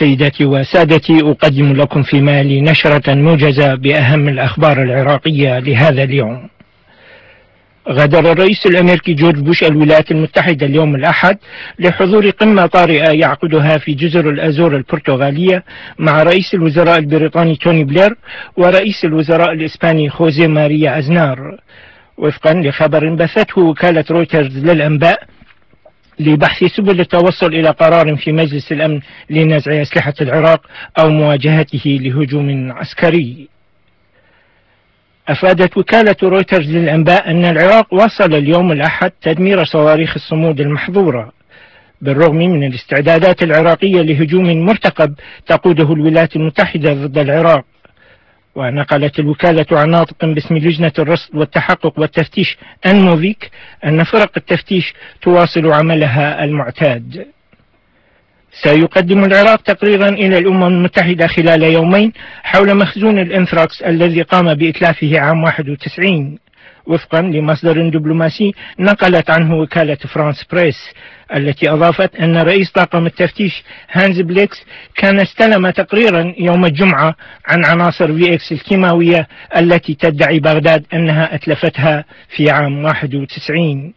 سيداتي وسادتي، أقدم لكم في مالي نشرة موجزة بأهم الأخبار العراقية لهذا اليوم. غادر الرئيس الأمريكي جورج بوش الولايات المتحدة اليوم الأحد لحضور قمة طارئة يعقدها في جزر الأزور البرتغالية مع رئيس الوزراء البريطاني توني بلير ورئيس الوزراء الإسباني خوزيه ماريا أزنار، وفقا لخبر بثته وكالة رويترز للأنباء، لبحث سبل التوصل إلى قرار في مجلس الأمن لنزع أسلحة العراق أو مواجهته لهجوم عسكري. أفادت وكالة رويترز للأنباء أن العراق واصل اليوم الأحد تدمير صواريخ الصمود المحظورة بالرغم من الاستعدادات العراقية لهجوم مرتقب تقوده الولايات المتحدة ضد العراق. ونقلت الوكالة عن ناطق باسم لجنة الرصد والتحقق والتفتيش أنموفيك أن فرق التفتيش تواصل عملها المعتاد. سيقدم العراق تقريرا إلى الأمم المتحدة خلال يومين حول مخزون الأنثراكس الذي قام بإتلافه عام 91، وفقا لمصدر دبلوماسي نقلت عنه وكالة فرانس بريس، التي أضافت أن رئيس طاقم التفتيش هانز بليكس كان استلم تقريرا يوم الجمعة عن عناصر VX الكيماوية التي تدعي بغداد أنها أتلفتها في عام 91.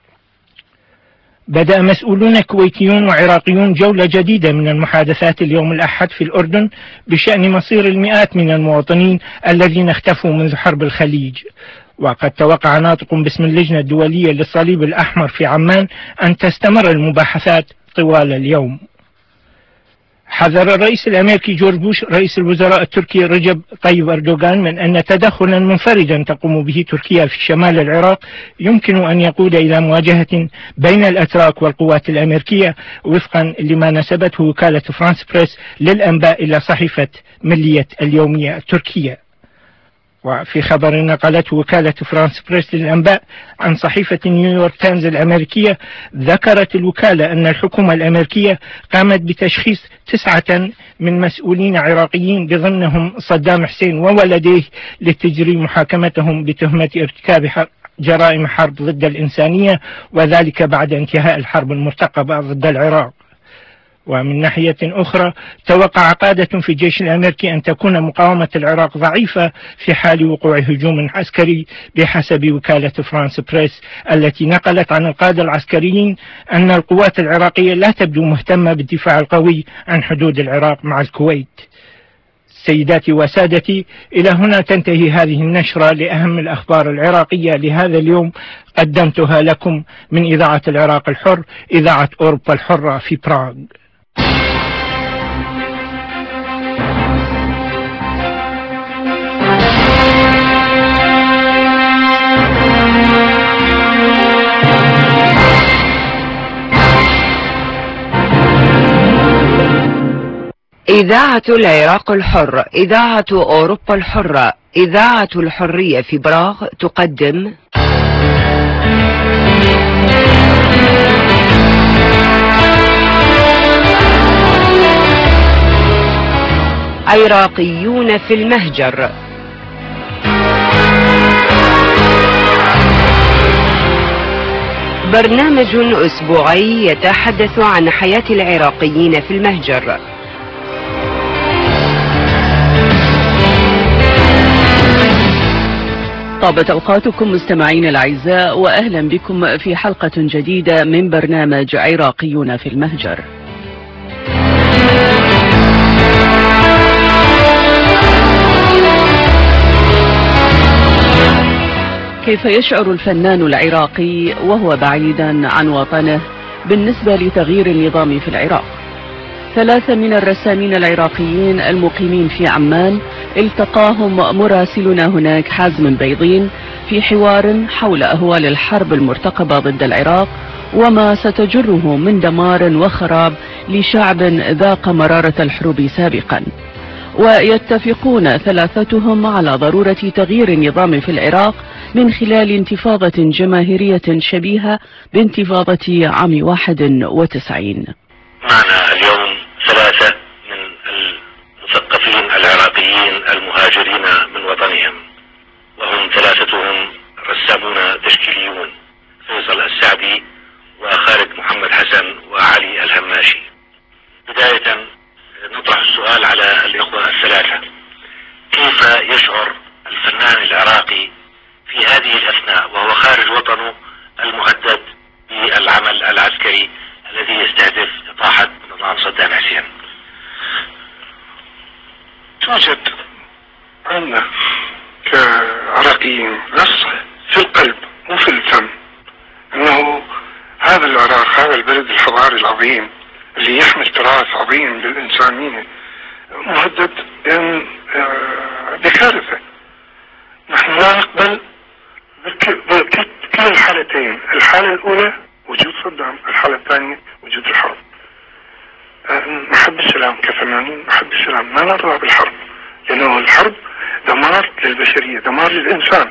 بدأ مسؤولون كويتيون وعراقيون جولة جديدة من المحادثات اليوم الأحد في الأردن بشأن مصير المئات من المواطنين الذين اختفوا منذ حرب الخليج. وقد توقع ناطق باسم اللجنة الدولية للصليب الأحمر في عمان أن تستمر المباحثات طوال اليوم. حذر الرئيس الأمريكي جورج بوش رئيس الوزراء التركي رجب طيب أردوغان من أن تدخلا منفردا تقوم به تركيا في شمال العراق يمكن أن يقود إلى مواجهة بين الأتراك والقوات الأمريكية، وفقا لما نسبته وكالة فرانس بريس للأنباء إلى صحيفة ملية اليومية التركية. وفي خبر نقلته وكالة فرانس بريس للأنباء عن صحيفة نيويورك تايمز الأمريكية، ذكرت الوكالة أن الحكومة الأمريكية قامت بتشخيص 9 من مسؤولين عراقيين بضمنهم صدام حسين وولديه لتجري محاكمتهم بتهمة ارتكاب جرائم حرب ضد الإنسانية، وذلك بعد انتهاء الحرب المرتقبة ضد العراق. ومن ناحية أخرى توقع قادة في الجيش الأمريكي أن تكون مقاومة العراق ضعيفة في حال وقوع هجوم عسكري، بحسب وكالة فرانس بريس التي نقلت عن القادة العسكريين أن القوات العراقية لا تبدو مهتمة بالدفاع القوي عن حدود العراق مع الكويت. سيداتي وسادتي، إلى هنا تنتهي هذه النشرة لأهم الأخبار العراقية لهذا اليوم، قدمتها لكم من إذاعة العراق الحر، إذاعة أوروبا الحرة في براغ. إذاعة العراق الحر، إذاعة أوروبا الحرة، إذاعة الحرية في براغ تقدم عراقيون في المهجر. برنامج أسبوعي يتحدث عن حياة العراقيين في المهجر. طابت أوقاتكم مستمعين الأعزاء، وأهلا بكم في حلقة جديدة من برنامج عراقيون في المهجر. كيف يشعر الفنان العراقي وهو بعيدا عن وطنه بالنسبة لتغيير النظام في العراق؟ 3 من الرسامين العراقيين المقيمين في عمان التقاهم مراسلنا هناك حازم بيضين في حوار حول أهوال الحرب المرتقبة ضد العراق وما ستجره من دمار وخراب لشعب ذاق مرارة الحروب سابقا. ويتفقون ثلاثتهم على ضرورة تغيير النظام في العراق من خلال انتفاضة جماهيرية شبيهة بانتفاضة عام 91. معنا اليوم 3 من المثقفين العراقيين المهاجرين من وطنهم، وهم 3 رسامون تشكيليون: فيصل السعدي وخالد محمد حسن وعلي الهماشي. بداية سؤال على الإخوة الثلاثة: كيف يشعر الفنان العراقي في هذه الأثناء وهو خارج وطنه المهدد بالعمل العسكري الذي يستهدف إطاحة نظام صدام حسين؟ توجد عندنا كعراقيين رصة في القلب وفي الفم أنه هذا العراق، هذا البلد الحضاري العظيم اللي يحمل تراث عظيم للإنسانية، مهدد بكارثة. نحن لا نقبل بكل الحالتين، الحالة الأولى وجود صدام، الحالة الثانية وجود الحرب. نحب السلام كفنانين، نحب السلام، ما نرضى بالحرب، لأنه الحرب دمار للبشرية، دمار للإنسان،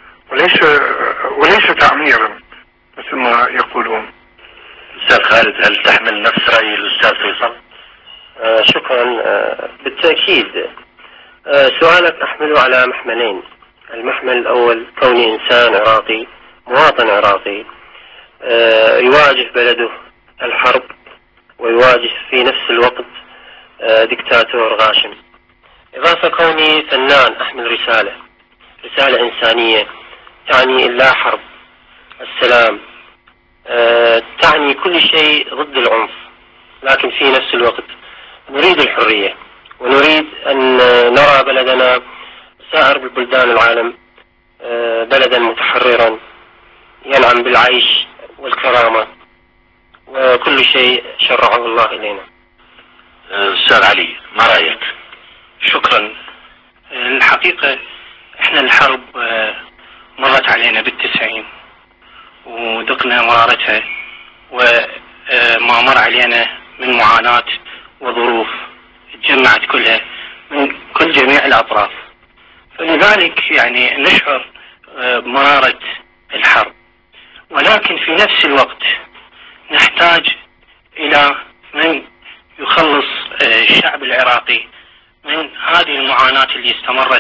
وليس تعميرا مثل ما يقولون. أستاذ خالد، هل تحمل نفس رأي الأستاذ فيصل؟ شكرا. بالتأكيد سؤالك أحمله على محملين. المحمل الأول كوني إنسان عراقي، مواطن عراقي يواجه بلده الحرب ويواجه في نفس الوقت دكتاتور غاشم، إضافة كوني فنان أحمل رسالة إنسانية تعني اللا حرب، السلام، تعني كل شيء ضد العنف، لكن في نفس الوقت نريد الحرية ونريد أن نرى بلدنا سائر بلدان العالم بلدا متحررا ينعم بالعيش والكرامة وكل شيء شرعه الله إلينا. أستاذ علي، ما رأيك؟ شكرا. الحقيقة احنا الحرب مرت علينا بال90 وذقنا مرارتها، وما مر علينا من معاناة وظروف تجمعت كلها من جميع الأطراف، فلذلك يعني نشعر بمرارة الحرب، ولكن في نفس الوقت نحتاج إلى من يخلص الشعب العراقي من هذه المعاناة اللي استمرت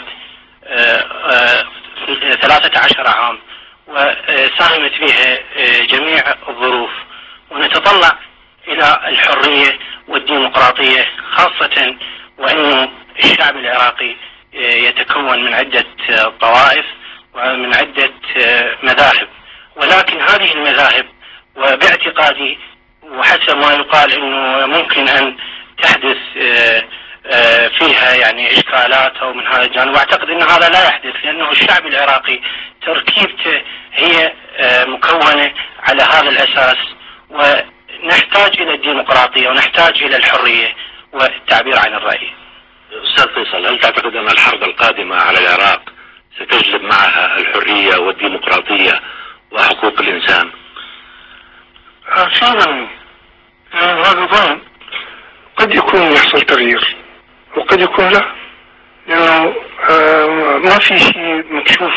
13 عام وساهمت فيها جميع الظروف، ونتطلع إلى الحرية والديمقراطية، خاصة وأنه الشعب العراقي يتكون من عدة طوائف ومن عدة مذاهب، ولكن هذه المذاهب وباعتقادي وحسب ما يقال أنه ممكن أن تحدث فيها يعني إشكالات أو من هذا الجانب، واعتقد أن هذا لا يحدث، لأنه الشعب العراقي تركيبته هي مكونة على هذا الأساس، ونحتاج إلى الديمقراطية ونحتاج إلى الحرية والتعبير عن الرأي. أستاذ فيصل، هل تعتقد أن الحرب القادمة على العراق ستجلب معها الحرية والديمقراطية وحقوق الإنسان؟ فعلا هذا ظن، قد يكون يحصل تغيير وقد يكون لا، لأنه ما في شيء مكشوف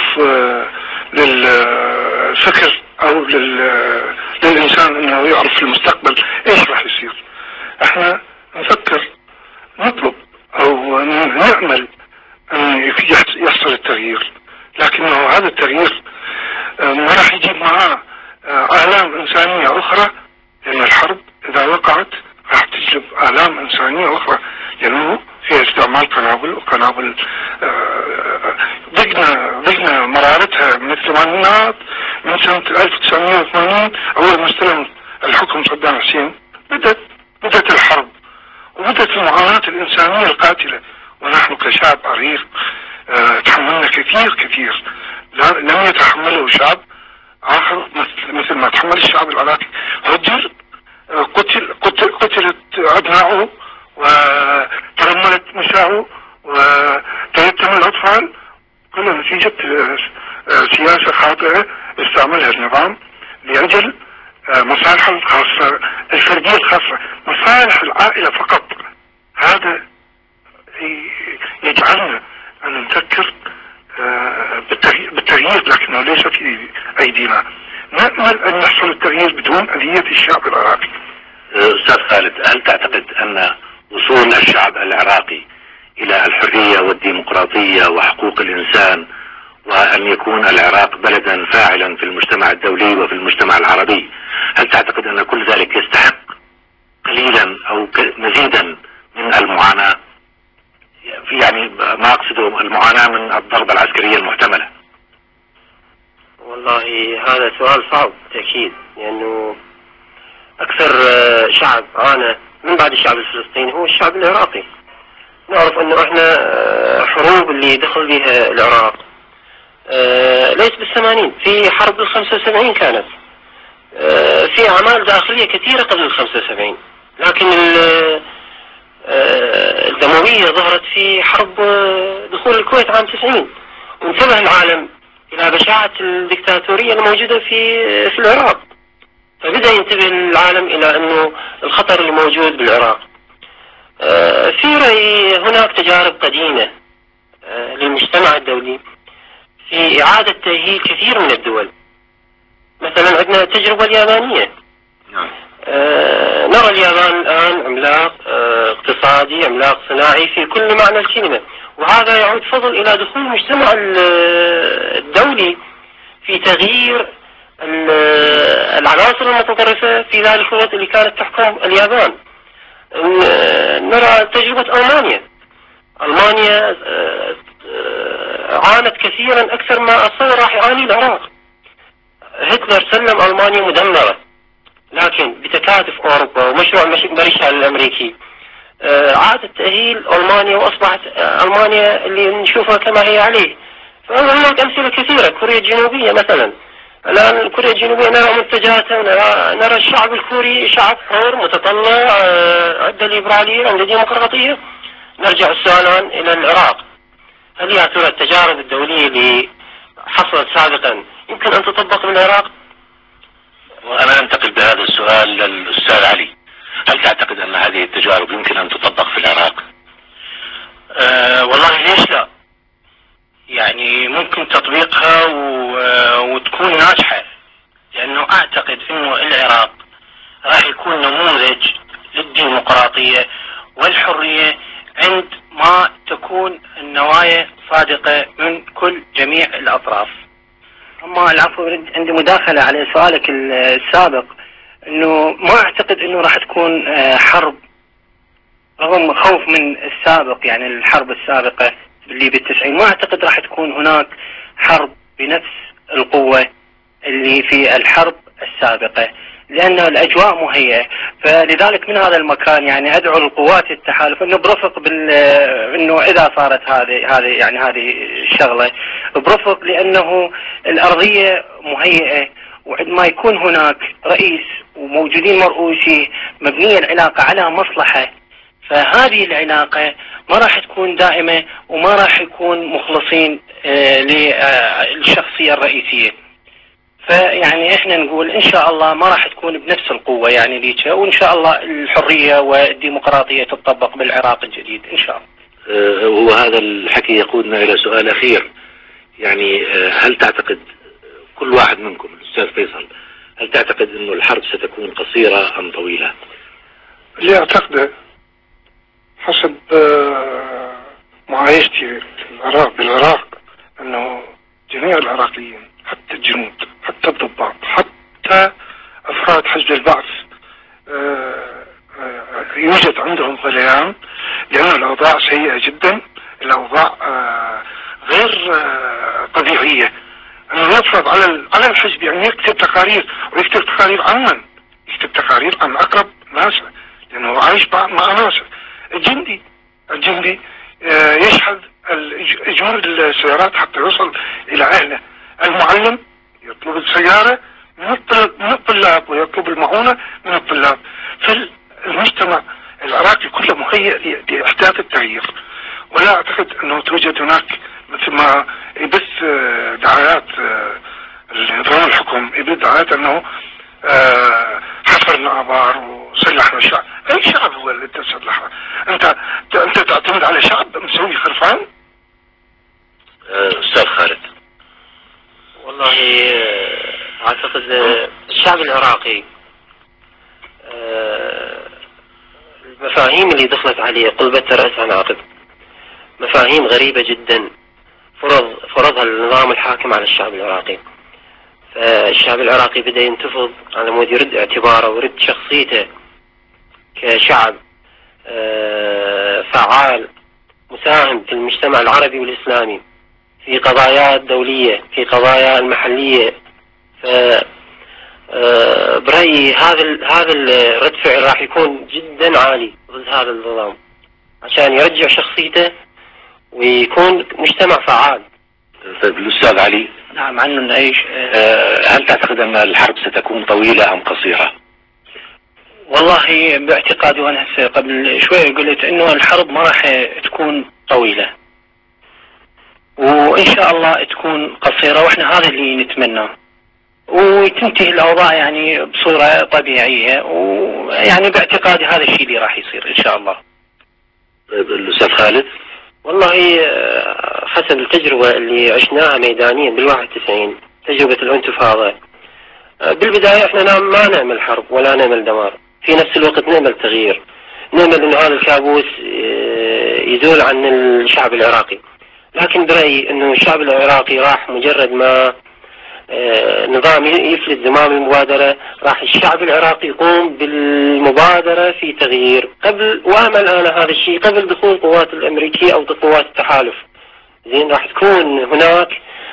للفكر أو للإنسان أنه يعرف في المستقبل إيش راح يصير. احنا نفكر، نطلب أو نعمل أن يحصل التغيير، لكنه هذا التغيير ما راح يجيب معاه آلام إنسانية أخرى، لأن الحرب إذا وقعت راح تجلب آلام إنسانية أخرى، لأنه فيها استعمال قنابل، وقنابل ضقنا مرارتها من الثمانينات، من سنة 1980 أول ما استلم الحكم صدام حسين بدأت الحرب وبدأت المعاناة الإنسانية القاتلة، ونحن كشعب عريق تحملنا كثير لم يتحمله شعب آخر مثل ما تحمل الشعب العراقي. رجل قتلت أبنائه وترملت نساءه وتيتم الأطفال، كلها نتيجة سياسة خاطئة استعملها النظام لأجل مصالحه الخاصة، الفردية الخاصة، مصالح العائلة فقط. هذا يجعلنا أن نفكر بالتغيير، لكنه ليس في أيدينا. نأمل أن يحصل التغيير بدون أذية الشعب العراقي. أستاذ خالد، هل تعتقد أن وصول الشعب العراقي إلى الحرية والديمقراطية وحقوق الإنسان، وأن يكون العراق بلدا فاعلا في المجتمع الدولي وفي المجتمع العربي، هل تعتقد أن كل ذلك يستحق قليلا أو مزيدا من المعاناة؟ الضربة العسكرية المحتملة؟ والله هذا سؤال صعب بالتأكيد، لأنه أكثر شعب عانى من بعد الشعب الفلسطيني هو الشعب العراقي. نعرف أنه إحنا حروب اللي دخل بها العراق ليس بالثمانين، في حرب ال75 كانت، في أعمال داخلية كثيرة قبل ال75، لكن الدموية ظهرت في حرب دخول الكويت عام 90، وانتبه العالم إلى بشاعة الدكتاتورية الموجودة في العراق، فبدأ ينتبه العالم إلى أنه الخطر اللي موجود بالعراق. في رأيي هناك تجارب قديمة للمجتمع الدولي في إعادة تأهيل كثير من الدول. مثلا عندنا التجربة اليابانية. نرى اليابان الآن عملاق اقتصادي، عملاق صناعي في كل معنى الكلمة، وهذا يعود فضل إلى دخول المجتمع الدولي في تغيير العناصر المتطرفة في ذلك الوقت اللي كانت تحكم اليابان. نرى تجربة ألمانيا عانت كثيرا أكثر ما أتصور راح يعاني العراق. هتلر سلم ألمانيا مدمرة، لكن بتكاتف أوروبا ومشروع مارشال الأمريكي عاد تأهيل ألمانيا، وأصبحت ألمانيا اللي نشوفها كما هي عليه. فهناك أمثلة كثيرة. كوريا الجنوبية مثلا، الآن كوريا الجنوبية نرى منتجاتها، نرى الشعب الكوري شعب حر متطلع، عنده ليبرالية، عنده ديمقراطية. نرجع السؤال إلى العراق، هل يا ترى التجارب الدولية اللي حصلت سابقا يمكن أن تطبق بالعراق؟ وأنا أنتقل بهذا السؤال للأستاذ علي، هل تعتقد أن هذه التجارب يمكن أن تطبق في العراق؟ والله ليش لا؟ يعني ممكن تطبيقها وتكون ناجحة، لأنه أعتقد أنه العراق راح يكون نموذج للديمقراطية والحرية عند ما تكون النوايا صادقة من جميع الأطراف. أما العفو، عندي مداخلة على سؤالك السابق، أنه ما أعتقد أنه راح تكون حرب، رغم خوف من السابق، يعني الحرب السابقة اللي ب90، ما أعتقد راح تكون هناك حرب بنفس القوة اللي في الحرب السابقة، لأن الأجواء مهيئة. فلذلك من هذا المكان يعني أدعو القوات التحالف أنه برفق أنه إذا صارت هذه الشغلة برفق، لأنه الأرضية مهيئة، وعندما يكون هناك رئيس وموجودين مرؤوسي مبنية العلاقة على مصلحة، فهذه العلاقة ما راح تكون دائمة، وما راح يكون مخلصين للشخصية الرئيسية. فيعني احنا نقول ان شاء الله ما راح تكون بنفس القوة يعني ليك، وان شاء الله الحرية والديمقراطية تطبق بالعراق الجديد ان شاء الله. وهذا الحكي يقودنا الى سؤال اخير، يعني هل تعتقد كل واحد منكم، الاستاذ فيصل، هل تعتقد انه الحرب ستكون قصيرة ام طويلة؟ اللي اعتقده حسب معايشتي بالعراق انه جميع العراقيين، حتى الجنود، حتى الضباط، حتى افراد حزب البعث يوجد عندهم غليان، لان الاوضاع سيئة جدا، الاوضاع غير طبيعية. انه يفرض على الحزب يعني يكتب تقارير، ويكتب تقارير عن من؟ يكتب تقارير عن اقرب ناس، لانه عايش مع ناس. الجندي يشحذ اجور السيارات حتى يوصل الى اهله. المعلم يطلب السيارة من الطلاب، ويطلب المعونة من الطلاب. فالمجتمع العراقي كله مهيئ لإحداث التغيير، ولا أعتقد أنه توجد هناك مثل ما يبث دعايات نظام الحكم، يبث دعايات أنه حفرنا آبار وسلحنا الشعب. أي شعب هو اللي تسلحه؟ أنت تعتمد على شعب مسوي خرفان؟ أستاذ خالد. والله أعتقد الشعب العراقي المفاهيم اللي دخلت عليه قلبت رأس عن عقب، مفاهيم غريبة جدا فرضها النظام الحاكم على الشعب العراقي. فالشعب العراقي بدأ ينتفض على مود يرد اعتباره ويرد شخصيته كشعب فعال مساهم في المجتمع العربي والإسلامي. في قضايا الدولية، في قضايا المحلية. ف برأيي هذا الرد فعل راح يكون جدا عالي ضد هذا النظام عشان يرجع شخصيته ويكون مجتمع فعال. طيب الأستاذ علي. نعم، عنه نعيش. هل تعتقد أن الحرب ستكون طويلة أم قصيرة؟ والله باعتقادي، وانا هسه قبل شوي قلت انه الحرب ما راح تكون طويلة، وان شاء الله تكون قصيرة، واحنا هذا اللي نتمناه، وتنتهي الاوضاع يعني بصورة طبيعية، ويعني باعتقادي هذا الشيء اللي راح يصير ان شاء الله. طيب الأستاذ خالد. والله حسب التجربة اللي عشناها ميدانيا بال91، تجربة الانتفاضة، بالبداية احنا ما نعمل حرب ولا نعمل دمار، في نفس الوقت نعمل تغيير، نعمل ان هذا الكابوس يزول عن الشعب العراقي. لكن برأيي انه الشعب العراقي راح مجرد ما نظام يفلت زمام المبادرة، راح الشعب العراقي يقوم بالمبادرة في تغيير قبل، وأمل أنا هذا الشيء قبل دخول القوات الأمريكية أو قوات التحالف. زين، راح تكون هناك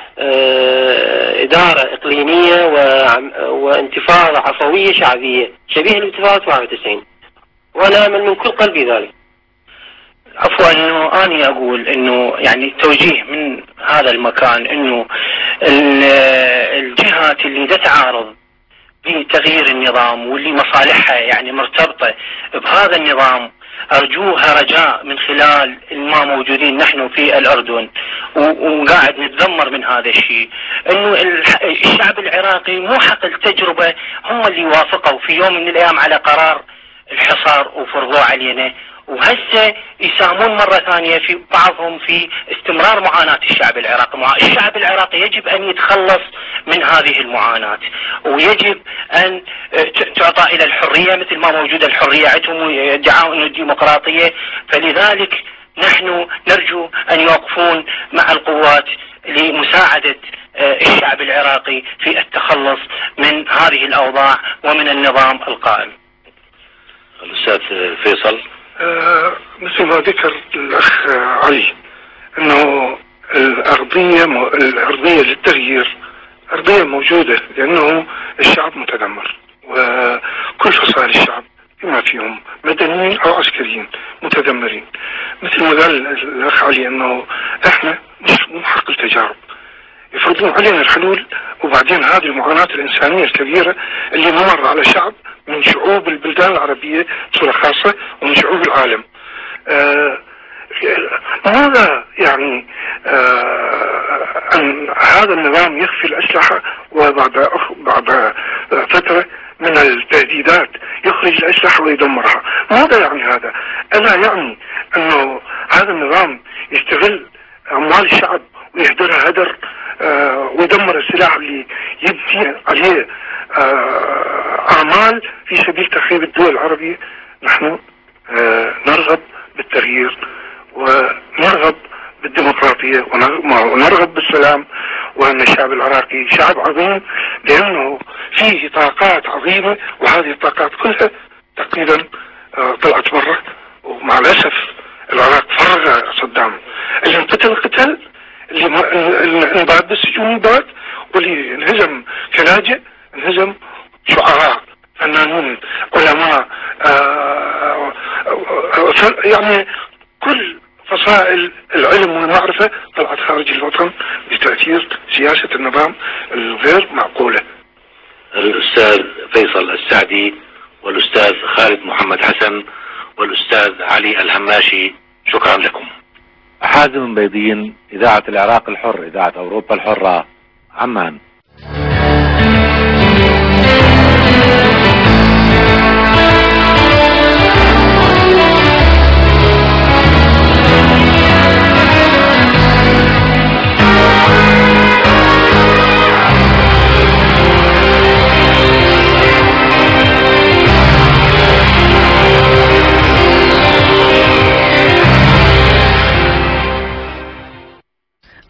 إدارة إقليمية وانتفاضة عفوية شعبية شبيه لانتفاضة 91، وأنا أمل من كل قلبي ذلك. عفوا، انه اني اقول انه يعني توجيه من هذا المكان انه الجهات اللي تتعارض بتغيير النظام واللي مصالحها يعني مرتبطة بهذا النظام، ارجوها رجاء من خلال ما موجودين نحن في الاردن وقاعد نتذمر من هذا الشيء، انه الشعب العراقي مو حق التجربة هم اللي وافقوا في يوم من الايام على قرار الحصار وفرضوه علينا، وهسه يساهمون مرة ثانية في بعضهم في استمرار معاناة الشعب العراقي. الشعب العراقي يجب أن يتخلص من هذه المعاناة، ويجب أن تعطى إلى الحرية مثل ما موجودة الحرية عندهم ويدعون أنه الديمقراطية. فلذلك نحن نرجو أن يوقفون مع القوات لمساعدة الشعب العراقي في التخلص من هذه الأوضاع ومن النظام القائم. الأستاذ فيصل. مثل ما ذكر الأخ علي أنه الأرضية للتغيير أرضية موجودة، لأنه الشعب متذمر وكل فصائل الشعب بما فيهم مدنيين أو عسكريين متذمرين. مثل ما قال الأخ علي أنه إحنا مو حق التجارب، يفرضون علينا الحلول، وبعدين هذه المعاناة الإنسانية الكبيرة اللي مر على شعب من شعوب البلدان العربية بصورة خاصة ومن شعوب العالم. ماذا يعني أن هذا النظام يخفي الأسلحة وبعد فترة من التهديدات يخرج الأسلحة ويدمرها؟ ماذا يعني هذا؟ ألا يعني أنه هذا النظام يستغل أموال الشعب ويهدرها هدر ويدمر السلاح اللي يبني عليه أعمال في سبيل تخريب الدول العربية؟ نحن نرغب بالتغيير ونرغب بالديمقراطية ونرغب بالسلام، وأن الشعب العراقي شعب عظيم لأنه فيه طاقات عظيمة، وهذه الطاقات كلها تقريبا طلعت برا. ومع الأسف العراق فرغ صدام، اللي انقتل قتل، اللي انباد بالسجون انباد، واللي انهزم كلاجئ انهزم، شعراء، فنانون، علماء، يعني كل فصائل العلم والمعرفة طلعت خارج الوطن بتأثير سياسة النظام الغير معقولة. الأستاذ فيصل السعدي والأستاذ خالد محمد حسن والأستاذ علي الهماشي، شكرا لكم. حازم بيضين، إذاعة العراق الحر، إذاعة أوروبا الحرة، عمان.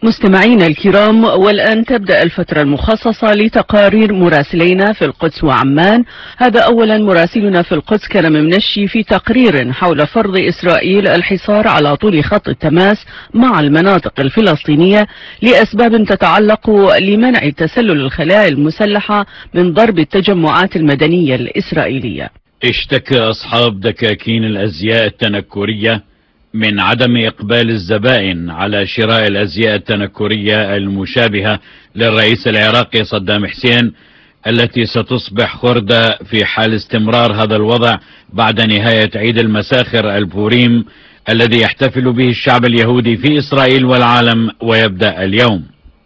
مستمعينا الكرام، والآن تبدأ الفترة المخصصة لتقارير مراسلينا في القدس وعمان. هذا أولا مراسلنا في القدس كرم منشي في تقرير حول فرض إسرائيل الحصار على طول خط التماس مع المناطق الفلسطينية لأسباب تتعلق لمنع تسلل الخلايا المسلحة من ضرب التجمعات المدنية الإسرائيلية. اشتكى أصحاب دكاكين الأزياء التنكرية من عدم إقبال الزبائن على شراء الأزياء التنكرية المشابهة للرئيس العراقي صدام حسين، التي ستصبح خردة في حال استمرار هذا الوضع بعد نهاية عيد المساخر البوريم الذي يحتفل به الشعب اليهودي في إسرائيل والعالم ويبدأ اليوم.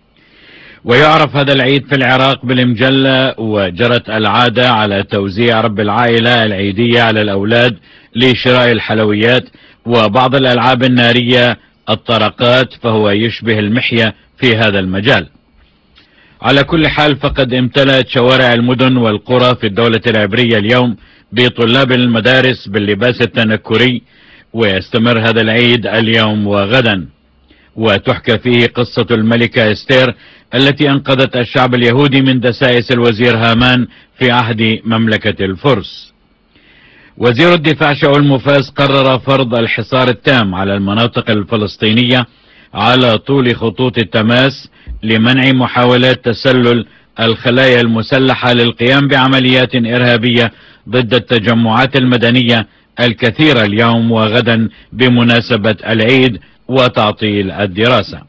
ويعرف هذا العيد في العراق بالمجلة، وجرت العادة على توزيع رب العائلة العيدية على الأولاد لشراء الحلويات وبعض الألعاب النارية الطرقات، فهو يشبه المحية في هذا المجال. على كل حال فقد امتلأت شوارع المدن والقرى في الدولة العبرية اليوم بطلاب المدارس باللباس التنكري، ويستمر هذا العيد اليوم وغدا، وتحكى فيه قصة الملكة استير التي أنقذت الشعب اليهودي من دسائس الوزير هامان في عهد مملكة الفرس. وزير الدفاع شاول موفاز قرر فرض الحصار التام على المناطق الفلسطينية على طول خطوط التماس لمنع محاولات تسلل الخلايا المسلحة للقيام بعمليات إرهابية ضد التجمعات المدنية الكثيرة اليوم وغدا بمناسبة العيد وتعطيل الدراسة.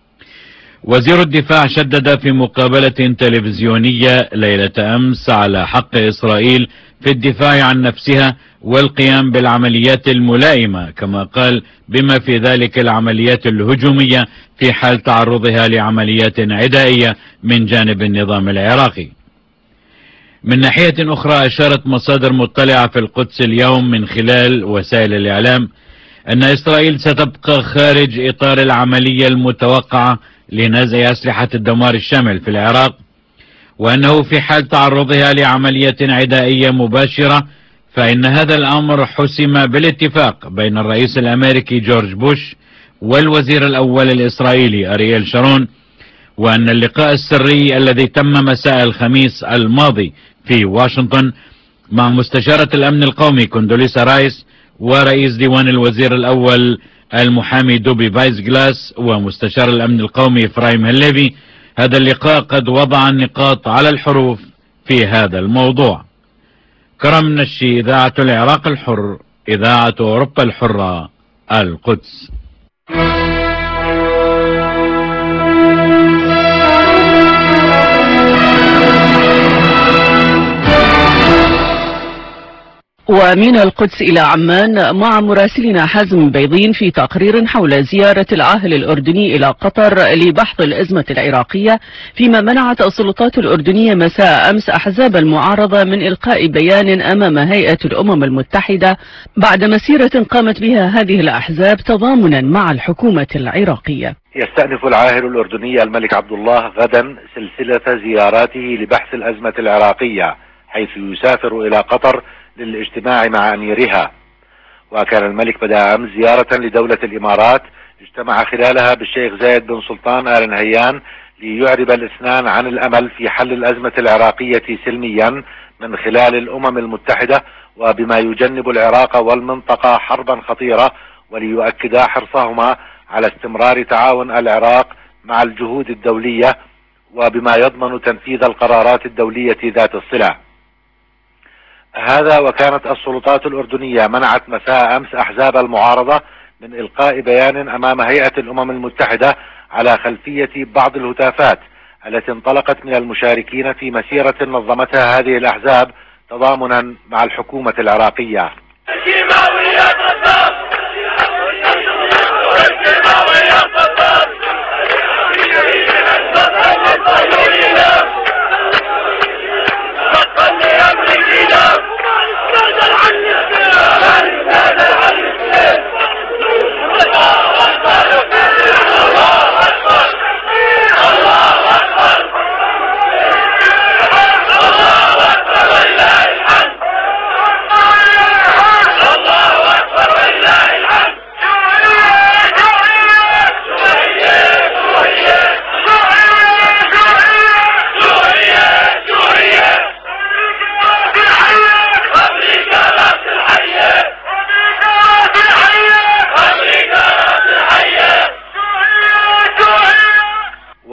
وزير الدفاع شدد في مقابلة تلفزيونية ليلة أمس على حق إسرائيل في الدفاع عن نفسها والقيام بالعمليات الملائمة، كما قال بما في ذلك العمليات الهجومية في حال تعرضها لعمليات عدائية من جانب النظام العراقي. من ناحية أخرى أشارت مصادر مطلعة في القدس اليوم من خلال وسائل الإعلام أن إسرائيل ستبقى خارج إطار العملية المتوقعة لنزع أسلحة الدمار الشامل في العراق، وأنه في حال تعرضها لعملية عدائية مباشرة فإن هذا الأمر حسم بالاتفاق بين الرئيس الأمريكي جورج بوش والوزير الأول الإسرائيلي أرييل شارون، وأن اللقاء السري الذي تم مساء الخميس الماضي في واشنطن مع مستشارة الأمن القومي كوندوليسا رايس ورئيس ديوان الوزير الأول المحامي دوبي فايز جلاس ومستشار الأمن القومي إفرايم هليفي، هذا اللقاء قد وضع النقاط على الحروف في هذا الموضوع. كرم نشي، إذاعة العراق الحر، إذاعة أوروبا الحرة، القدس. ومن القدس إلى عمان مع مراسلنا حازم بيضين في تقرير حول زيارة العاهل الأردني إلى قطر لبحث الأزمة العراقية، فيما منعت السلطات الأردنية مساء أمس أحزاب المعارضة من إلقاء بيان أمام هيئة الأمم المتحدة بعد مسيرة قامت بها هذه الأحزاب تضامنا مع الحكومة العراقية. يستأنف العاهل الأردني الملك عبد الله غدا سلسلة زياراته لبحث الأزمة العراقية، حيث يسافر إلى قطر للاجتماع مع أميرها. وكان الملك بدأ أمس زيارة لدولة الإمارات اجتمع خلالها بالشيخ زايد بن سلطان آل نهيان ليعرب الاثنان عن الأمل في حل الأزمة العراقية سلميا من خلال الأمم المتحدة، وبما يجنب العراق والمنطقة حربا خطيرة، وليؤكدا حرصهما على استمرار تعاون العراق مع الجهود الدولية وبما يضمن تنفيذ القرارات الدولية ذات الصلة. هذا وكانت السلطات الأردنية منعت مساء أمس أحزاب المعارضة من إلقاء بيان أمام هيئة الأمم المتحدة على خلفية بعض الهتافات التي انطلقت من المشاركين في مسيرة نظمتها هذه الأحزاب تضامنا مع الحكومة العراقية.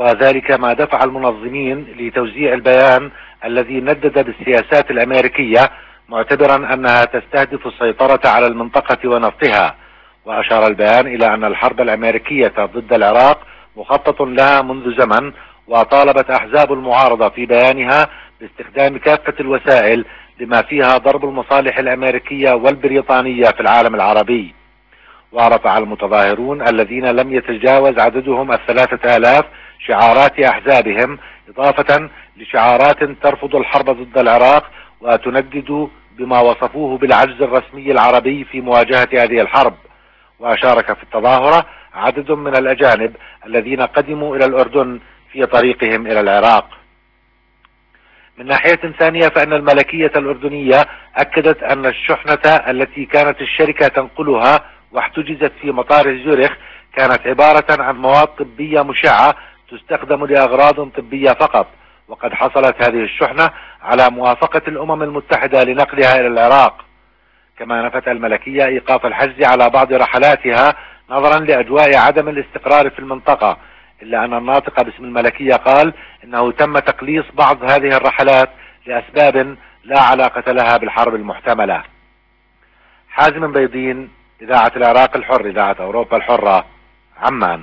وذلك ما دفع المنظمين لتوزيع البيان الذي ندد بالسياسات الأمريكية، معتبرا أنها تستهدف السيطرة على المنطقة ونفطها. وأشار البيان إلى أن الحرب الأمريكية ضد العراق مخطط لها منذ زمن، وطالبت أحزاب المعارضة في بيانها باستخدام كافة الوسائل بما فيها ضرب المصالح الأمريكية والبريطانية في العالم العربي. ورفع المتظاهرون الذين لم يتجاوز عددهم 3000 شعارات أحزابهم، إضافة لشعارات ترفض الحرب ضد العراق وتندد بما وصفوه بالعجز الرسمي العربي في مواجهة هذه الحرب. وشارك في التظاهرة عدد من الأجانب الذين قدموا إلى الأردن في طريقهم إلى العراق. من ناحية ثانية، فإن الملكية الأردنية أكدت أن الشحنة التي كانت الشركة تنقلها واحتجزت في مطار زيورخ كانت عبارة عن مواد طبية مشعة تستخدم لأغراض طبية فقط، وقد حصلت هذه الشحنة على موافقة الأمم المتحدة لنقلها إلى العراق. كما نفت الملكية إيقاف الحجز على بعض رحلاتها نظرا لأجواء عدم الاستقرار في المنطقة، إلا أن الناطق باسم الملكية قال إنه تم تقليص بعض هذه الرحلات لأسباب لا علاقة لها بالحرب المحتملة. حازم بيضين، إذاعة العراق الحر، إذاعة أوروبا الحرة، عمان.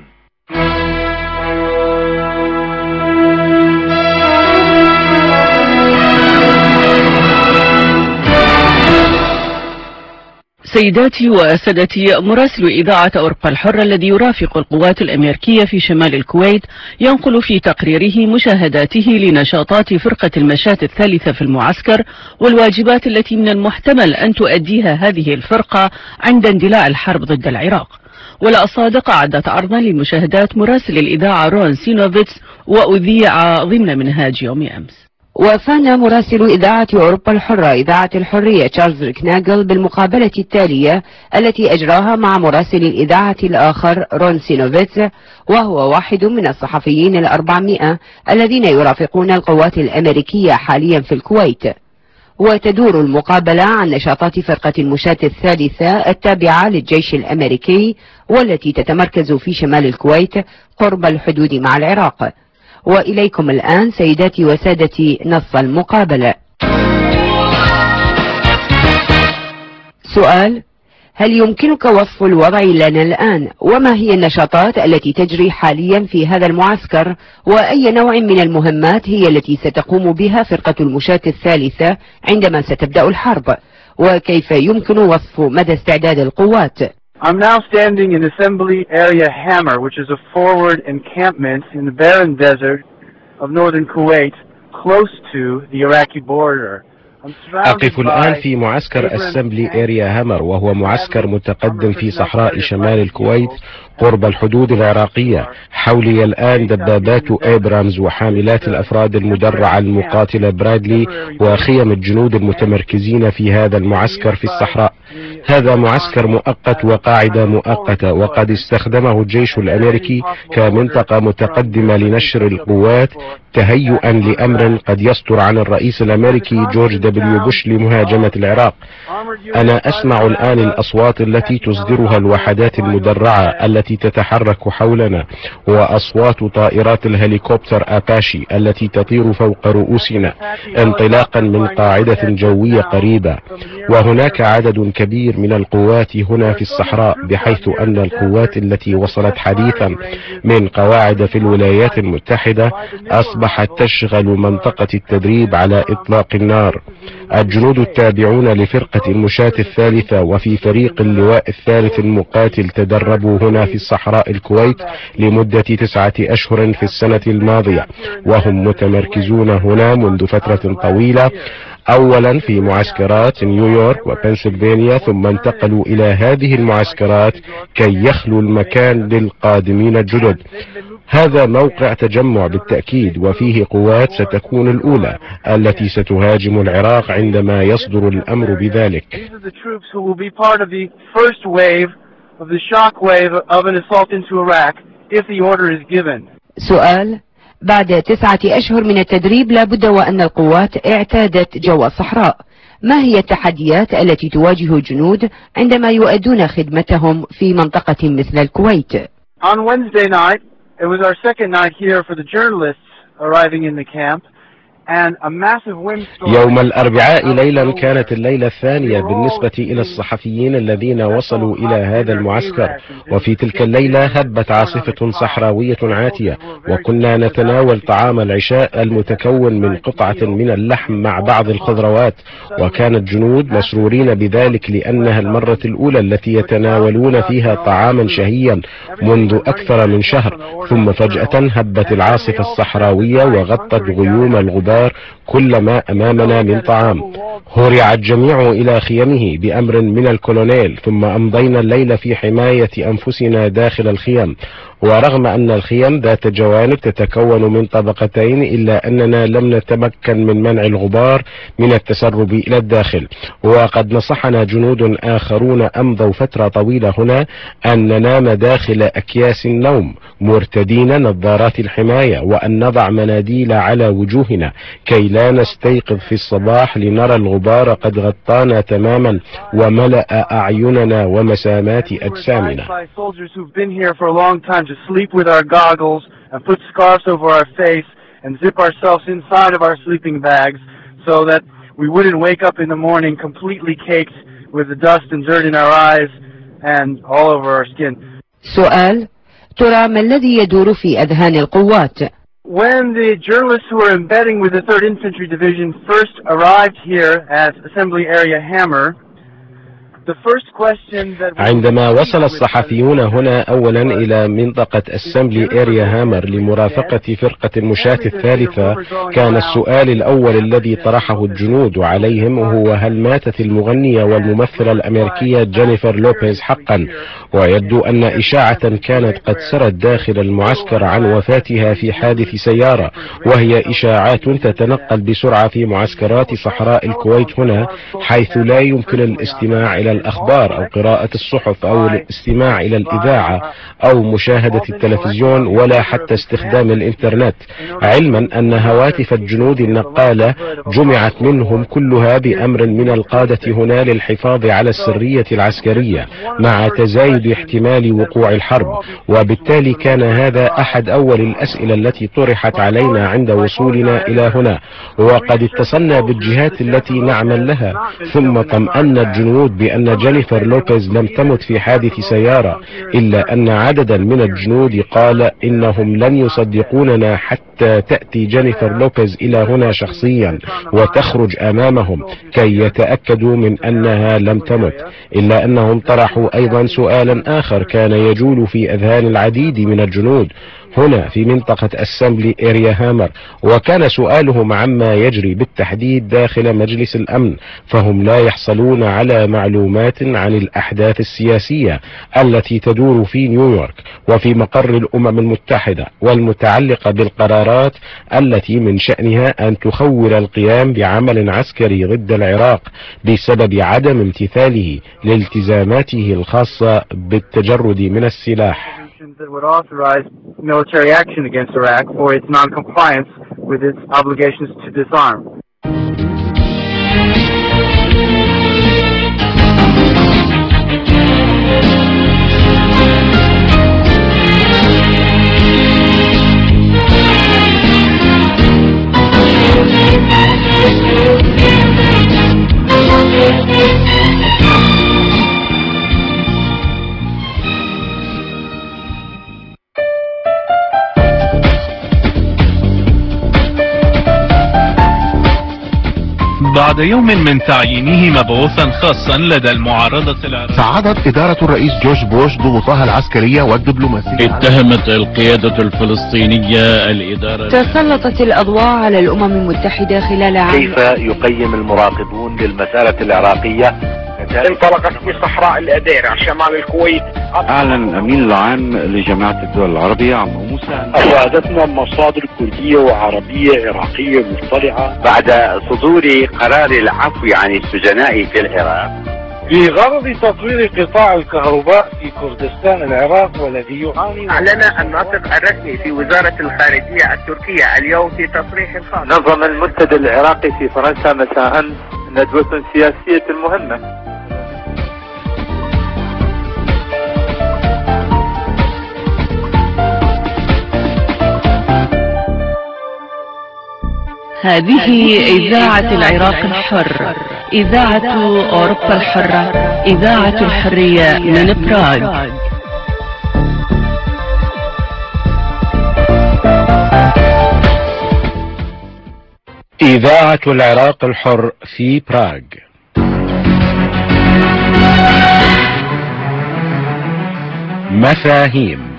سيداتي وسادتي، مراسل إذاعة أوروبا الحرة الذي يرافق القوات الأمريكية في شمال الكويت ينقل في تقريره مشاهداته لنشاطات فرقة المشاة الثالثة في المعسكر والواجبات التي من المحتمل أن تؤديها هذه الفرقة عند اندلاع الحرب ضد العراق. ولا أصادق أعدت عرضا لمشاهدات مراسل الإذاعة رون سينوفيتس وأذيع ضمن منهاج يوم أمس. وفان مراسل إذاعة أوروبا الحرة إذاعة الحرية تشارلز ريكناغل بالمقابلة التالية التي أجراها مع مراسل الإذاعة الآخر رون سينوفيتس، وهو واحد من الصحفيين 400 الذين يرافقون القوات الأمريكية حاليا في الكويت. وتدور المقابلة عن نشاطات فرقة المشاة الثالثة التابعة للجيش الأمريكي والتي تتمركز في شمال الكويت قرب الحدود مع العراق. وإليكم الآن سيداتي وسادتي نص المقابلة. سؤال: هل يمكنك وصف الوضع لنا الآن؟ وما هي النشاطات التي تجري حاليا في هذا المعسكر؟ وأي نوع من المهمات هي التي ستقوم بها فرقة المشاة الثالثة عندما ستبدأ الحرب؟ وكيف يمكن وصف مدى استعداد القوات؟ I'm now standing in Assembly Area Hammer, which is a forward encampment in the barren desert of northern Kuwait, close to the Iraqi border. أقف الآن في معسكر أسمبلي إيريا هامر، وهو معسكر متقدم في صحراء شمال الكويت قرب الحدود العراقية. حولي الآن دبابات إبرامز وحاملات الأفراد المدرعة المقاتلة برادلي وخيم الجنود المتمركزين في هذا المعسكر في الصحراء. هذا معسكر مؤقت وقاعدة مؤقتة، وقد استخدمه الجيش الأمريكي كمنطقة متقدمة لنشر القوات تهيئا لأمر قد يصدر عن الرئيس الأمريكي جورج دبليو بوش لمهاجمة العراق. أنا أسمع الآن الأصوات التي تصدرها الوحدات المدرعة التي تتحرك حولنا، وأصوات طائرات الهليكوبتر أباشي التي تطير فوق رؤوسنا انطلاقا من قاعدة جوية قريبة. وهناك عدد كبير من القوات هنا في الصحراء، بحيث أن القوات التي وصلت حديثا من قواعد في الولايات المتحدة أصبحت تشغل منطقة التدريب على إطلاق النار. الجنود التابعون لفرقة المشاة الثالثة وفي فريق اللواء الثالث المقاتل تدربوا هنا في الصحراء الكويت لمدة 9 أشهر في السنة الماضية، وهم متمركزون هنا منذ فترة طويلة، أولا في معسكرات نيويورك وبنسلفانيا، ثم انتقلوا إلى هذه المعسكرات كي يخلوا المكان للقادمين الجدد. هذا موقع تجمع بالتأكيد، وفيه قوات ستكون الأولى التي ستهاجم العراق عندما يصدر الأمر بذلك. سؤال: بعد 9 أشهر من التدريب لابد وأن القوات اعتادت جو الصحراء، ما هي التحديات التي تواجه الجنود عندما يؤدون خدمتهم في منطقة مثل الكويت؟ On Wednesday night, it was our second night here for the journalists arriving in the camp. يوم الأربعاء ليلا كانت الليلة الثانية بالنسبة إلى الصحفيين الذين وصلوا إلى هذا المعسكر، وفي تلك الليلة هبت عاصفة صحراوية عاتية، وكنا نتناول طعام العشاء المتكون من قطعة من اللحم مع بعض الخضروات، وكان الجنود مسرورين بذلك لأنها المرة الأولى التي يتناولون فيها طعاما شهيا منذ أكثر من شهر. ثم فجأة هبت العاصفة الصحراوية وغطت غيوم الغبار كل ما أمامنا من طعام. هرع الجميع إلى خيمه بأمر من الكولونيل، ثم أمضينا الليل في حماية أنفسنا داخل الخيم. ورغم أن الخيم ذات جوانب تتكون من طبقتين، إلا أننا لم نتمكن من منع الغبار من التسرب إلى الداخل. وقد نصحنا جنود آخرون أمضوا فترة طويلة هنا أن ننام داخل أكياس النوم مرتدين نظارات الحماية، وأن نضع مناديل على وجوهنا كي لا نستيقظ في الصباح لنرى الغبار قد غطانا تماما وملأ أعيننا ومسامات أجسامنا. Sleep with our goggles and put scarves over our face and zip ourselves inside of our sleeping bags so that we wouldn't wake up in the morning completely caked with the dust and dirt in our eyes and all over our skin. سؤال: ترى ما الذي يدور في أذهان القوات؟ When the journalists who were embedding with the 3rd Infantry Division first arrived here at Assembly Area Hammer, عندما وصل الصحفيون هنا أولا إلى منطقة أسمبلي إريا هامر لمرافقة فرقة المشاة الثالثة، كان السؤال الأول الذي طرحه الجنود عليهم هو: هل ماتت المغنية والممثلة الأمريكية جينيفر لوبيز حقا؟ ويبدو أن إشاعة كانت قد سرت داخل المعسكر عن وفاتها في حادث سيارة، وهي إشاعات تتنقل بسرعة في معسكرات صحراء الكويت هنا، حيث لا يمكن الاستماع إلى الأخبار أو قراءة الصحف أو الاستماع إلى الإذاعة أو مشاهدة التلفزيون ولا حتى استخدام الإنترنت، علما أن هواتف الجنود النقالة جمعت منهم كلها بأمر من القادة هنا للحفاظ على السرية العسكرية مع تزايد احتمال وقوع الحرب. وبالتالي كان هذا أحد أول الأسئلة التي طرحت علينا عند وصولنا إلى هنا، وقد اتصلنا بالجهات التي نعمل لها، ثم طمأن الجنود بأن جينيفر لوبيز لم تمت في حادث سيارة، إلا أن عددا من الجنود قال إنهم لن يصدقوننا حتى تأتي جينيفر لوبيز إلى هنا شخصيا وتخرج أمامهم كي يتأكدوا من أنها لم تمت. إلا أنهم طرحوا أيضا سؤالا آخر كان يجول في أذهان العديد من الجنود هنا في منطقة أسمبلي إريا هامر، وكان سؤالهم عما يجري بالتحديد داخل مجلس الأمن، فهم لا يحصلون على معلومات عن الأحداث السياسية التي تدور في نيويورك وفي مقر الأمم المتحدة والمتعلقة بالقرارات التي من شأنها أن تخول القيام بعمل عسكري ضد العراق بسبب عدم امتثاله لالتزاماته الخاصة بالتجرد من السلاح. That would authorize military action against Iraq for its non-compliance with its obligations to disarm. بعد يوم من تعيينه مبعوثا خاصا لدى المعارضة العراقية، ساعدت إدارة الرئيس جورج بوش ضغوطها العسكرية والدبلوماسية. اتهمت القيادة الفلسطينية الإدارة. تسلطت الأضواء على الأمم المتحدة خلال عام. كيف يقيم المراقبون للمسألة العراقية؟ انطلقت في صحراء الأديرة شمال الكويت. أعلن الأمين العام لجامعة الدول العربية عمرو موسى: أفادتنا مصادر كردية وعربية عراقية مطلعة بعد صدور قرار العفو عن السجناء في العراق بغرض تطوير قطاع الكهرباء في كردستان العراق والذي يعاني. أعلن الناطق الرسمي في وزارة الخارجية التركية اليوم في تصريح خاص: نظم المنتدى العراقي في فرنسا مساء ندوة سياسية مهمة. هذه إذاعة العراق الحر، إذاعة أوروبا الحرة، إذاعة الحرية من براغ. إذاعة العراق الحر في براغ. مفاهيم.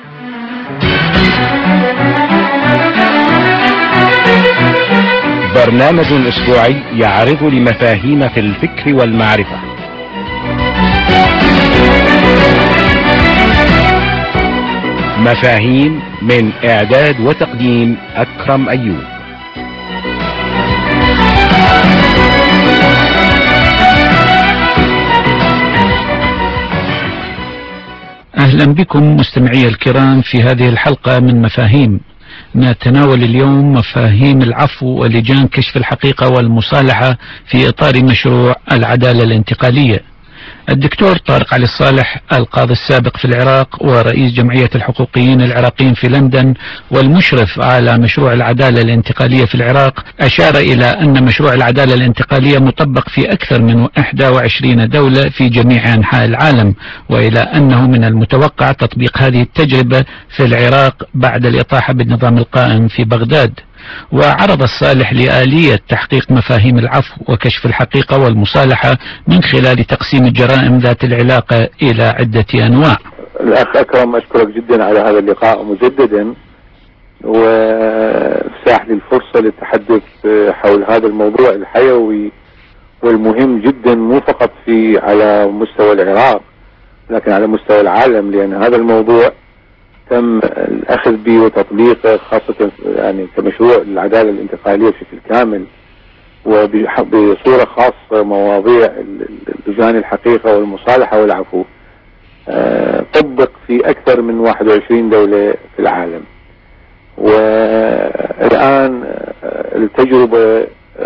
برنامج أسبوعي يعرض لمفاهيم في الفكر والمعرفة. مفاهيم من إعداد وتقديم أكرم أيوب. أهلا بكم مستمعي الكرام في هذه الحلقة من مفاهيم. نتناول اليوم مفاهيم العفو ولجان كشف الحقيقة والمصالحة في إطار مشروع العدالة الانتقالية. الدكتور طارق علي الصالح القاضي السابق في العراق ورئيس جمعية الحقوقيين العراقيين في لندن والمشرف على مشروع العدالة الانتقالية في العراق أشار إلى أن مشروع العدالة الانتقالية مطبق في أكثر من 21 دولة في جميع أنحاء العالم، وإلى أنه من المتوقع تطبيق هذه التجربة في العراق بعد الإطاحة بالنظام القائم في بغداد. وعرض الصالح لآلية تحقيق مفاهيم العفو وكشف الحقيقة والمصالحة من خلال تقسيم الجرائم ذات العلاقة إلى عدة أنواع. الأخ أكرم أشكرك جدا على هذا اللقاء مجددا، وساح لي الفرصة للتحدث حول هذا الموضوع الحيوي والمهم جدا، مو فقط على مستوى العراق لكن على مستوى العالم، لأن هذا الموضوع تم الأخذ به وتطبيقه خاصة يعني كمشروع العدالة الانتقالية بشكل كامل، وبصورة خاصة مواضيع لجان الحقيقة والمصالحة والعفو طبق في أكثر من 21 دولة في العالم. والآن التجربة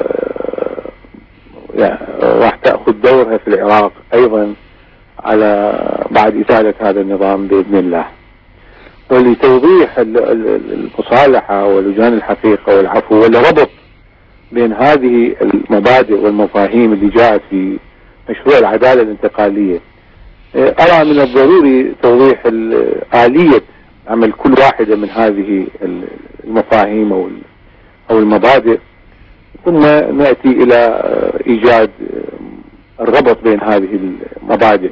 راح تأخذ دورها في العراق أيضا على بعد إزالة هذا النظام بإذن الله. ولتوضيح المصالحة ولجان الحقيقة والعفو والربط بين هذه المبادئ والمفاهيم اللي جاءت في مشروع العدالة الانتقالية، أرى من الضروري توضيح آلية عمل كل واحدة من هذه المفاهيم أو المبادئ، ثم نأتي إلى إيجاد الربط بين هذه المبادئ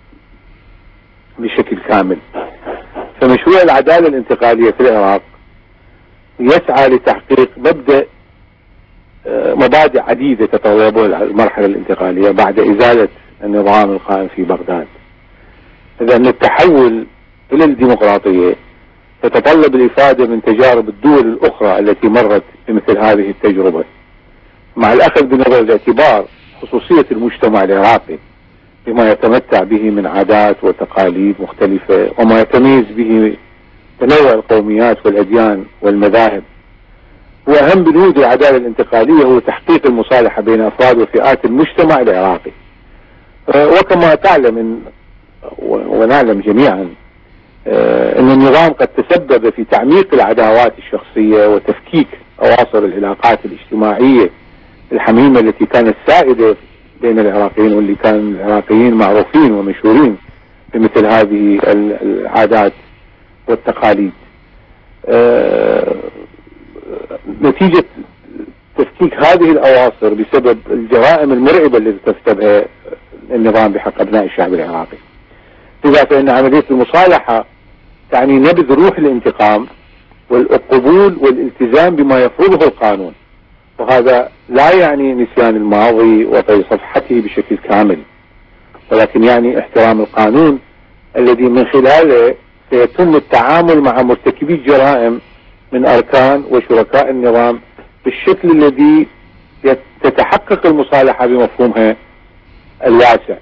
بشكل كامل. فمشروع العدالة الانتقالية في العراق يسعى لتحقيق مبادئ عديدة تتطلبها المرحلة الانتقالية بعد إزالة النظام القائم في بغداد. إذا التحول إلى الديمقراطية تتطلب الإفادة من تجارب الدول الأخرى التي مرت بمثل هذه التجربة، مع الأخذ بنظر الاعتبار خصوصية المجتمع العراقي بما يتمتع به من عادات وتقاليد مختلفة، وما يتميز به تنوع القوميات والأديان والمذاهب. وأهم بنود العدالة الانتقالية هو تحقيق المصالحة بين أفراد وفئات المجتمع العراقي. وكما تعلم ونعلم جميعا أن النظام قد تسبب في تعميق العداوات الشخصية وتفكيك أواصر العلاقات الاجتماعية الحميمة التي كانت سائدة بين العراقيين، واللي كان العراقيين معروفين ومشهورين بمثل هذه العادات والتقاليد. نتيجة تفكيك هذه الأواصر بسبب الجرائم المرعبة التي ارتكبها النظام بحق أبناء الشعب العراقي. لذا فإن عملية المصالحة تعني نبذ روح الانتقام والقبول والالتزام بما يفرضه القانون، وهذا لا يعني نسيان الماضي وطي صفحته بشكل كامل، ولكن يعني احترام القانون الذي من خلاله سيتم التعامل مع مرتكبي الجرائم من أركان وشركاء النظام بالشكل الذي تتحقق المصالحة بمفهومها الواسع.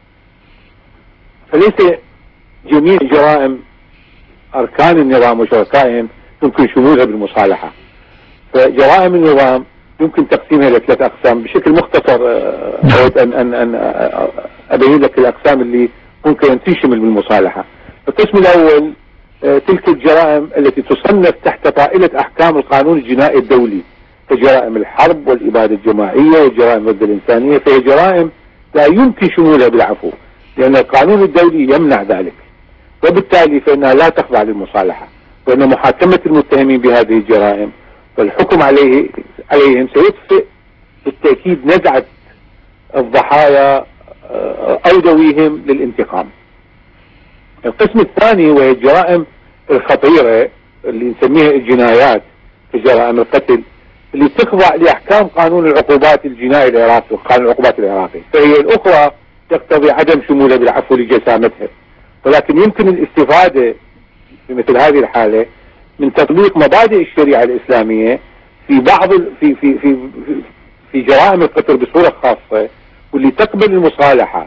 فليس جميع جرائم أركان النظام وشركائهم يمكن شمولها بالمصالحة، فجرائم النظام يمكن تقسيمها إلى 3 أقسام. بشكل مختصر أود أن أبين لك الأقسام اللي ممكن أن تشمل بالمصالحة. القسم الأول تلك الجرائم التي تصنف تحت طائلة أحكام القانون الجنائي الدولي، كجرائم الحرب والإبادة الجماعية والجرائم ضد الإنسانية، فهي جرائم لا يمكن شمولها بالعفو، لأن القانون الدولي يمنع ذلك، وبالتالي فإنها لا تخضع للمصالحة، وأن محاكمة المتهمين بهذه الجرائم والحكم عليهم سيدفئ بالتأكيد نزعة الضحايا أو ذويهم للانتقام. القسم الثاني وهي الجرائم الخطيرة اللي نسميها الجنايات كجرائم القتل، اللي تخضع لأحكام قانون العقوبات الجنائي العراقي وقانون العقوبات العراقي، فهي الأخرى تقتضي عدم شمولها بالعفو لجسامتها، ولكن يمكن الاستفادة في مثل هذه الحالة من تطبيق مبادئ الشريعة الإسلامية في بعض في جرائم القتل بصورة خاصة، واللي تقبل المصالحة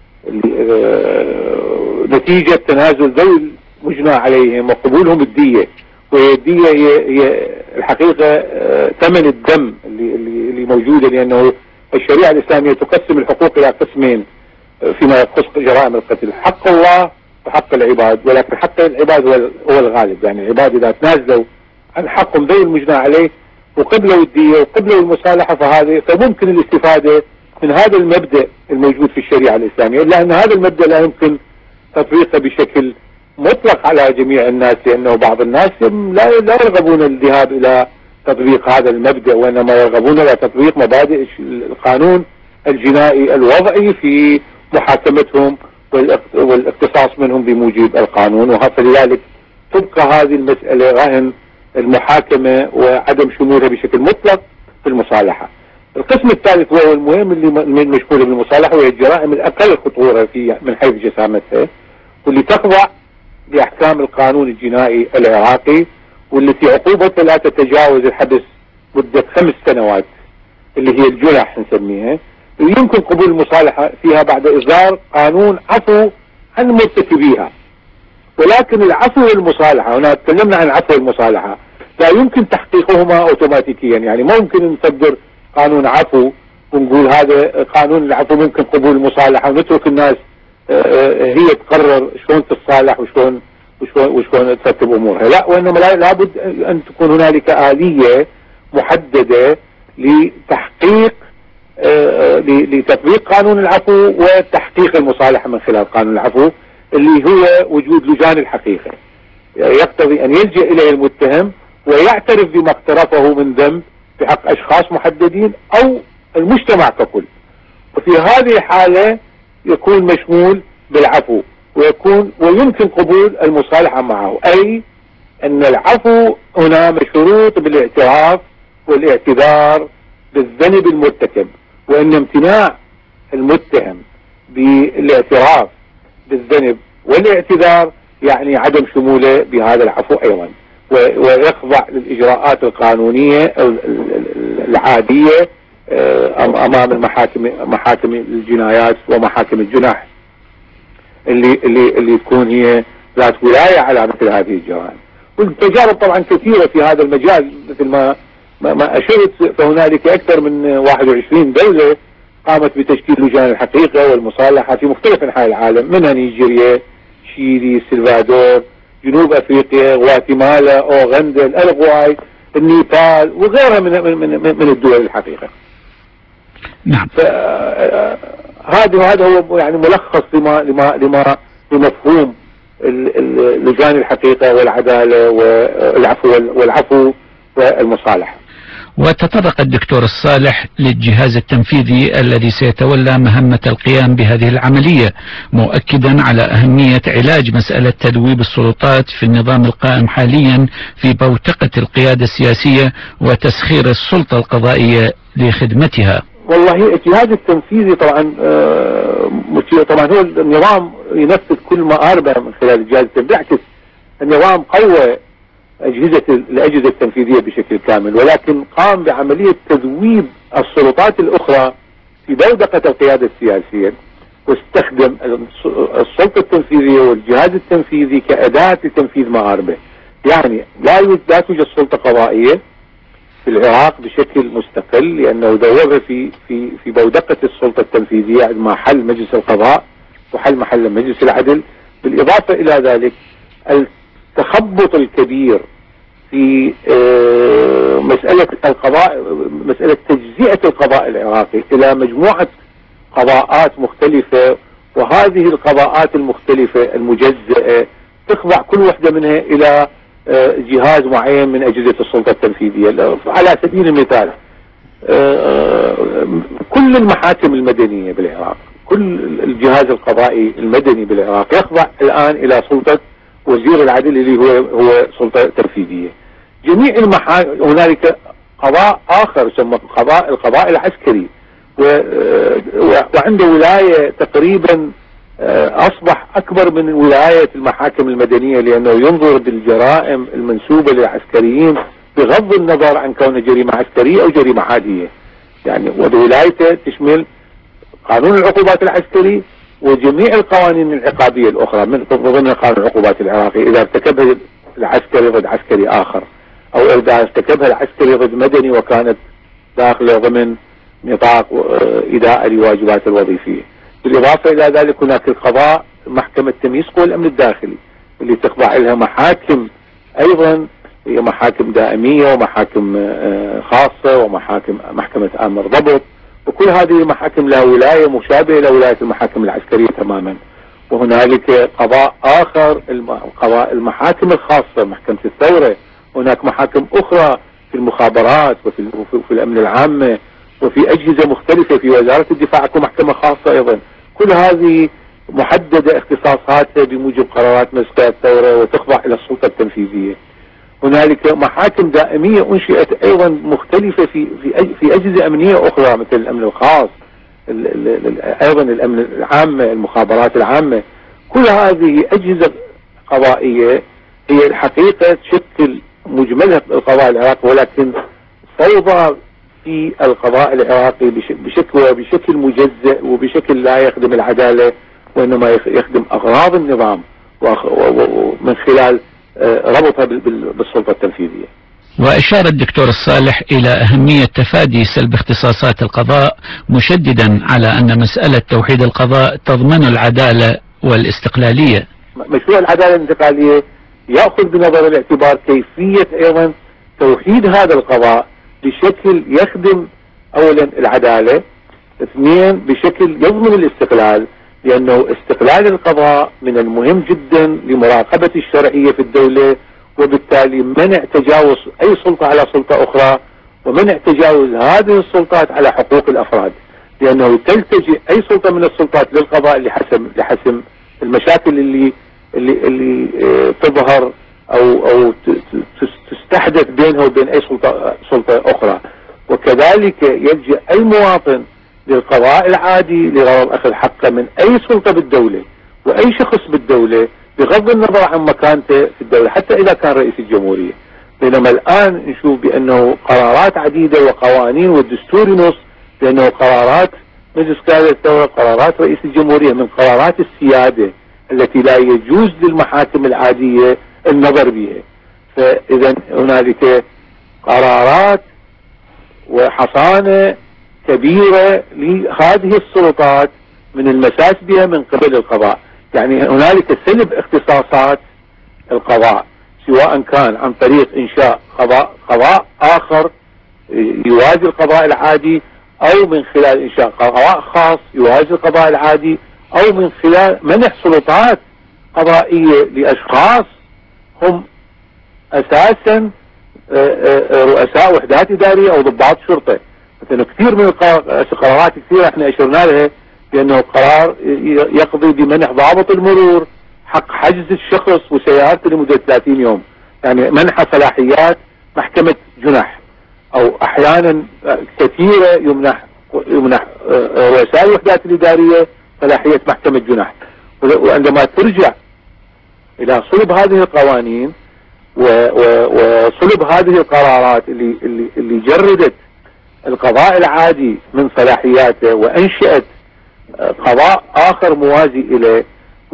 نتيجة تنازل ذوي المجنى عليهم وقبولهم الدية، وهي الدية هي الحقيقة ثمن الدم اللي موجودة، لأنه الشريعة الإسلامية تقسم الحقوق إلى قسمين فيما يخص جرائم القتل: حق الله وحق العباد، ولكن حق العباد هو الغالب، يعني العباد إذا تنازلوا عن حقهم ذوي المجنى عليه وقبلوا الدية وقبلوا المصالحة فممكن الاستفادة من هذا المبدأ الموجود في الشريعة الإسلامية، إلا أن هذا المبدأ لا يمكن تطبيقه بشكل مطلق على جميع الناس، لأنه بعض الناس لا يرغبون الذهاب إلى تطبيق هذا المبدأ، وإنما يرغبون إلى تطبيق مبادئ القانون الجنائي الوضعي في محاكمتهم والاقتصاص منهم بموجب القانون، فلذلك تبقى هذه المسألة رهن المحاكمة وعدم شمولها بشكل مطلق في المصالحة. القسم الثالث وهو المهم اللي مشمول بالمصالحة، وهي الجرائم الأقل خطورة من حيث جسامتها، واللي تخضع لأحكام القانون الجنائي العراقي، والتي عقوبتها لا تتجاوز الحبس مدة 5 سنوات، اللي هي الجنح نسميها، ويمكن قبول المصالحة فيها بعد إصدار قانون عفو عن مرتكبيها. ولكن العفو والمصالحة، هنا تكلمنا عن العفو والمصالحة، لا يمكن تحقيقهما أوتوماتيكيا، يعني ما ممكن نصدر قانون عفو ونقول هذا قانون العفو ممكن قبول المصالحة ونترك الناس هي تقرر شلون تتصالح وشلون ترتب أمورها، لا، وإنما لابد أن تكون هنالك آلية محددة لتحقيق لتطبيق قانون العفو وتحقيق المصالحة من خلال قانون العفو، اللي هو وجود لجان الحقيقة يقتضي أن يلجأ إليه المتهم ويعترف بما اقترفه من ذنب بحق أشخاص محددين أو المجتمع ككل، وفي هذه الحالة يكون مشمول بالعفو ويمكن قبول المصالحة معه، أي أن العفو هنا مشروط بالاعتراف والاعتذار بالذنب المرتكب، وأن امتناع المتهم بالاعتراف بالذنب والاعتذار يعني عدم شموله بهذا العفو أيضا، ويخضع للإجراءات القانونية العادية أمام محاكم الجنايات ومحاكم الجنح اللي تكون هي ذات ولاية على مثل هذه الجرائم. والتجارب طبعا كثيرة في هذا المجال، مثل ما أشرت، فهنالك أكثر من 21 دولة قامت بتشكيل لجان الحقيقة والمصالحة في مختلف أنحاء العالم، منها نيجيريا، شيلي، سلفادور، جنوب أفريقيا، غواتيمالا، أوغندا، الألغواي، النيبال وغيرها من الدول الحقيقة. نعم. هذا هو يعني ملخص لمفهوم لجان الحقيقة والعدالة والعفو والمصالحة. وتطرق الدكتور الصالح للجهاز التنفيذي الذي سيتولى مهمة القيام بهذه العملية، مؤكدا على أهمية علاج مسألة تذويب السلطات في النظام القائم حاليا في بوتقة القيادة السياسية وتسخير السلطة القضائية لخدمتها. والله الجهاز التنفيذي طبعا هو النظام ينفذ كل مآربه من خلال الجهاز التنفيذي، بالعكس النظام قوى الأجهزة التنفيذية بشكل كامل، ولكن قام بعملية تذويب السلطات الأخرى في بوتقة القيادة السياسية، واستخدم السلطة التنفيذية والجهاز التنفيذي كأداة لتنفيذ مآربه. يعني لا توجد سلطة قضائية في العراق بشكل مستقل، لأنه دورها في بوتقة السلطة التنفيذية مع حل مجلس القضاء وحل محل مجلس العدل. بالإضافة إلى ذلك التخبط الكبير في مسألة القضاء، مسألة تجزئة القضاء العراقي إلى مجموعة قضاءات مختلفة، وهذه القضاءات المختلفة المجزئة تخضع كل واحدة منها إلى جهاز معين من أجهزة السلطة التنفيذية. على سبيل المثال كل المحاكم المدنية بالعراق، كل الجهاز القضائي المدني بالعراق يخضع الآن إلى سلطة وزير العدل اللي هو سلطة تنفيذية. جميع المحاكم هنالك قضاء آخر يسمى القضاء العسكري، وعنده ولاية تقريبا أصبح أكبر من ولاية المحاكم المدنية، لأنه ينظر بالجرائم المنسوبة للعسكريين بغض النظر عن كونه جريمة عسكرية أو جريمة عادية. يعني ولايته تشمل قانون العقوبات العسكري وجميع القوانين العقابية الأخرى من ضمن قانون العقوبات العراقي، إذا ارتكبها العسكري ضد عسكري آخر أو إذا ارتكبها العسكري ضد مدني وكانت داخله ضمن نطاق إداء الواجبات الوظيفية. بالإضافة إلى ذلك هناك القضاء محكمة تمييز قوى الأمن الداخلي اللي تخضع لها محاكم أيضا، هي محاكم دائمية ومحاكم خاصة محكمة آمر ضبط، وكل هذه المحاكم لها ولاية مشابهة إلى ولاية المحاكم العسكرية تماما. وهنالك قضاء آخر قضاء المحاكم الخاصة محكمة الثورة، هناك محاكم أخرى في المخابرات وفي الأمن العامة وفي أجهزة مختلفة في وزارة الدفاع محكمة خاصة أيضا. كل هذه محددة اختصاصاتها بموجب قرارات مجلس الثورة وتخضع إلى السلطة التنفيذية. هنالك محاكم دائمية أنشئت أيضا مختلفة في أجهزة أمنية أخرى مثل الأمن الخاص، أيضا الأمن العامة، المخابرات العامة. كل هذه أجهزة قضائية هي الحقيقة تشكل مجملها القضاء العراقي، ولكن فوضى في القضاء العراقي بشكل مجزئ وبشكل لا يخدم العدالة وإنما يخدم أغراض النظام ومن خلال ربطها بالسلطة التنفيذية. وأشار الدكتور الصالح إلى أهمية تفادي سلب اختصاصات القضاء، مشددا على أن مسألة توحيد القضاء تضمن العدالة والاستقلالية. مشروع العدالة الانتقالية يأخذ بنظر الاعتبار كيفية أيضا توحيد هذا القضاء بشكل يخدم أولا العدالة، اثنين بشكل يضمن الاستقلال، لأنه استقلال القضاء من المهم جدا لمراقبة الشرعية في الدولة، وبالتالي منع تجاوز أي سلطة على سلطة أخرى ومنع تجاوز هذه السلطات على حقوق الأفراد، لأنه تلتجئ أي سلطة من السلطات للقضاء لحسم المشاكل اللي تظهر أو تستحدث بينها وبين أي سلطة أخرى. وكذلك يلجأ أي مواطن للقضاء العادي لغرض أخذ حقه من أي سلطة بالدولة وأي شخص بالدولة بغض النظر عن مكانته في الدولة، حتى إذا كان رئيس الجمهورية. بينما الآن نشوف بأنه قرارات عديدة وقوانين والدستور ينص بأنه قرارات مجلس قيادة الثورة، قرارات رئيس الجمهورية من قرارات السيادة التي لا يجوز للمحاكم العادية النظر بها. فإذا هنالك قرارات وحصانة كبيرة لهذه السلطات من المساس بها من قبل القضاء. يعني هنالك سلب اختصاصات القضاء، سواء كان عن طريق إنشاء قضاء آخر يوازي القضاء العادي، أو من خلال إنشاء قضاء خاص يوازي القضاء العادي، أو من خلال منح سلطات قضائية لأشخاص هم أساسا رؤساء وحدات إدارية أو ضباط شرطة. مثلا كثير من القرارات كثيرة احنا أشرنا لها بأنه قرار يقضي بمنح ضابط المرور حق حجز الشخص وسيارته لمدة 30 يوم، يعني منح صلاحيات محكمة جنح، أو أحيانا كثيرة يمنح رؤساء الوحدات الإدارية صلاحية محكمة جنح. وعندما ترجع إلى صلب هذه القوانين وصلب هذه القرارات اللي جردت القضاء العادي من صلاحياته وأنشأت قضاء آخر موازي إليه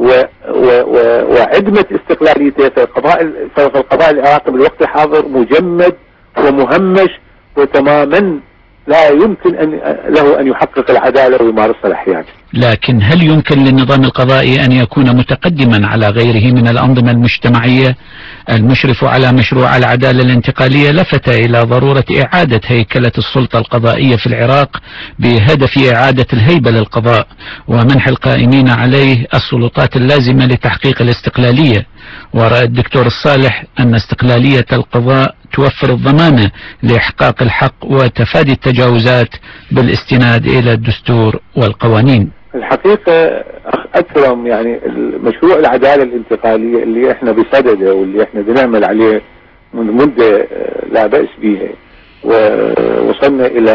وعدمت استقلاليته، فالقضاء العراقي بالوقت الحاضر مجمد ومهمش وتماما لا يمكن له أن يحقق العدالة ويمارس صلاحياته. لكن هل يمكن للنظام القضائي أن يكون متقدما على غيره من الأنظمة المجتمعية؟ المشرف على مشروع العدالة الانتقالية لفت إلى ضرورة إعادة هيكلة السلطة القضائية في العراق بهدف إعادة الهيبة للقضاء ومنح القائمين عليه السلطات اللازمة لتحقيق الاستقلالية. ورأى الدكتور الصالح أن استقلالية القضاء توفر الضمانة لإحقاق الحق وتفادي التجاوزات بالاستناد إلى الدستور والقوانين. الحقيقة أكرم، يعني مشروع العدالة الانتقالية اللي احنا بصدده واللي احنا بنعمل عليه منذ مدة لا بأس بها، ووصلنا إلى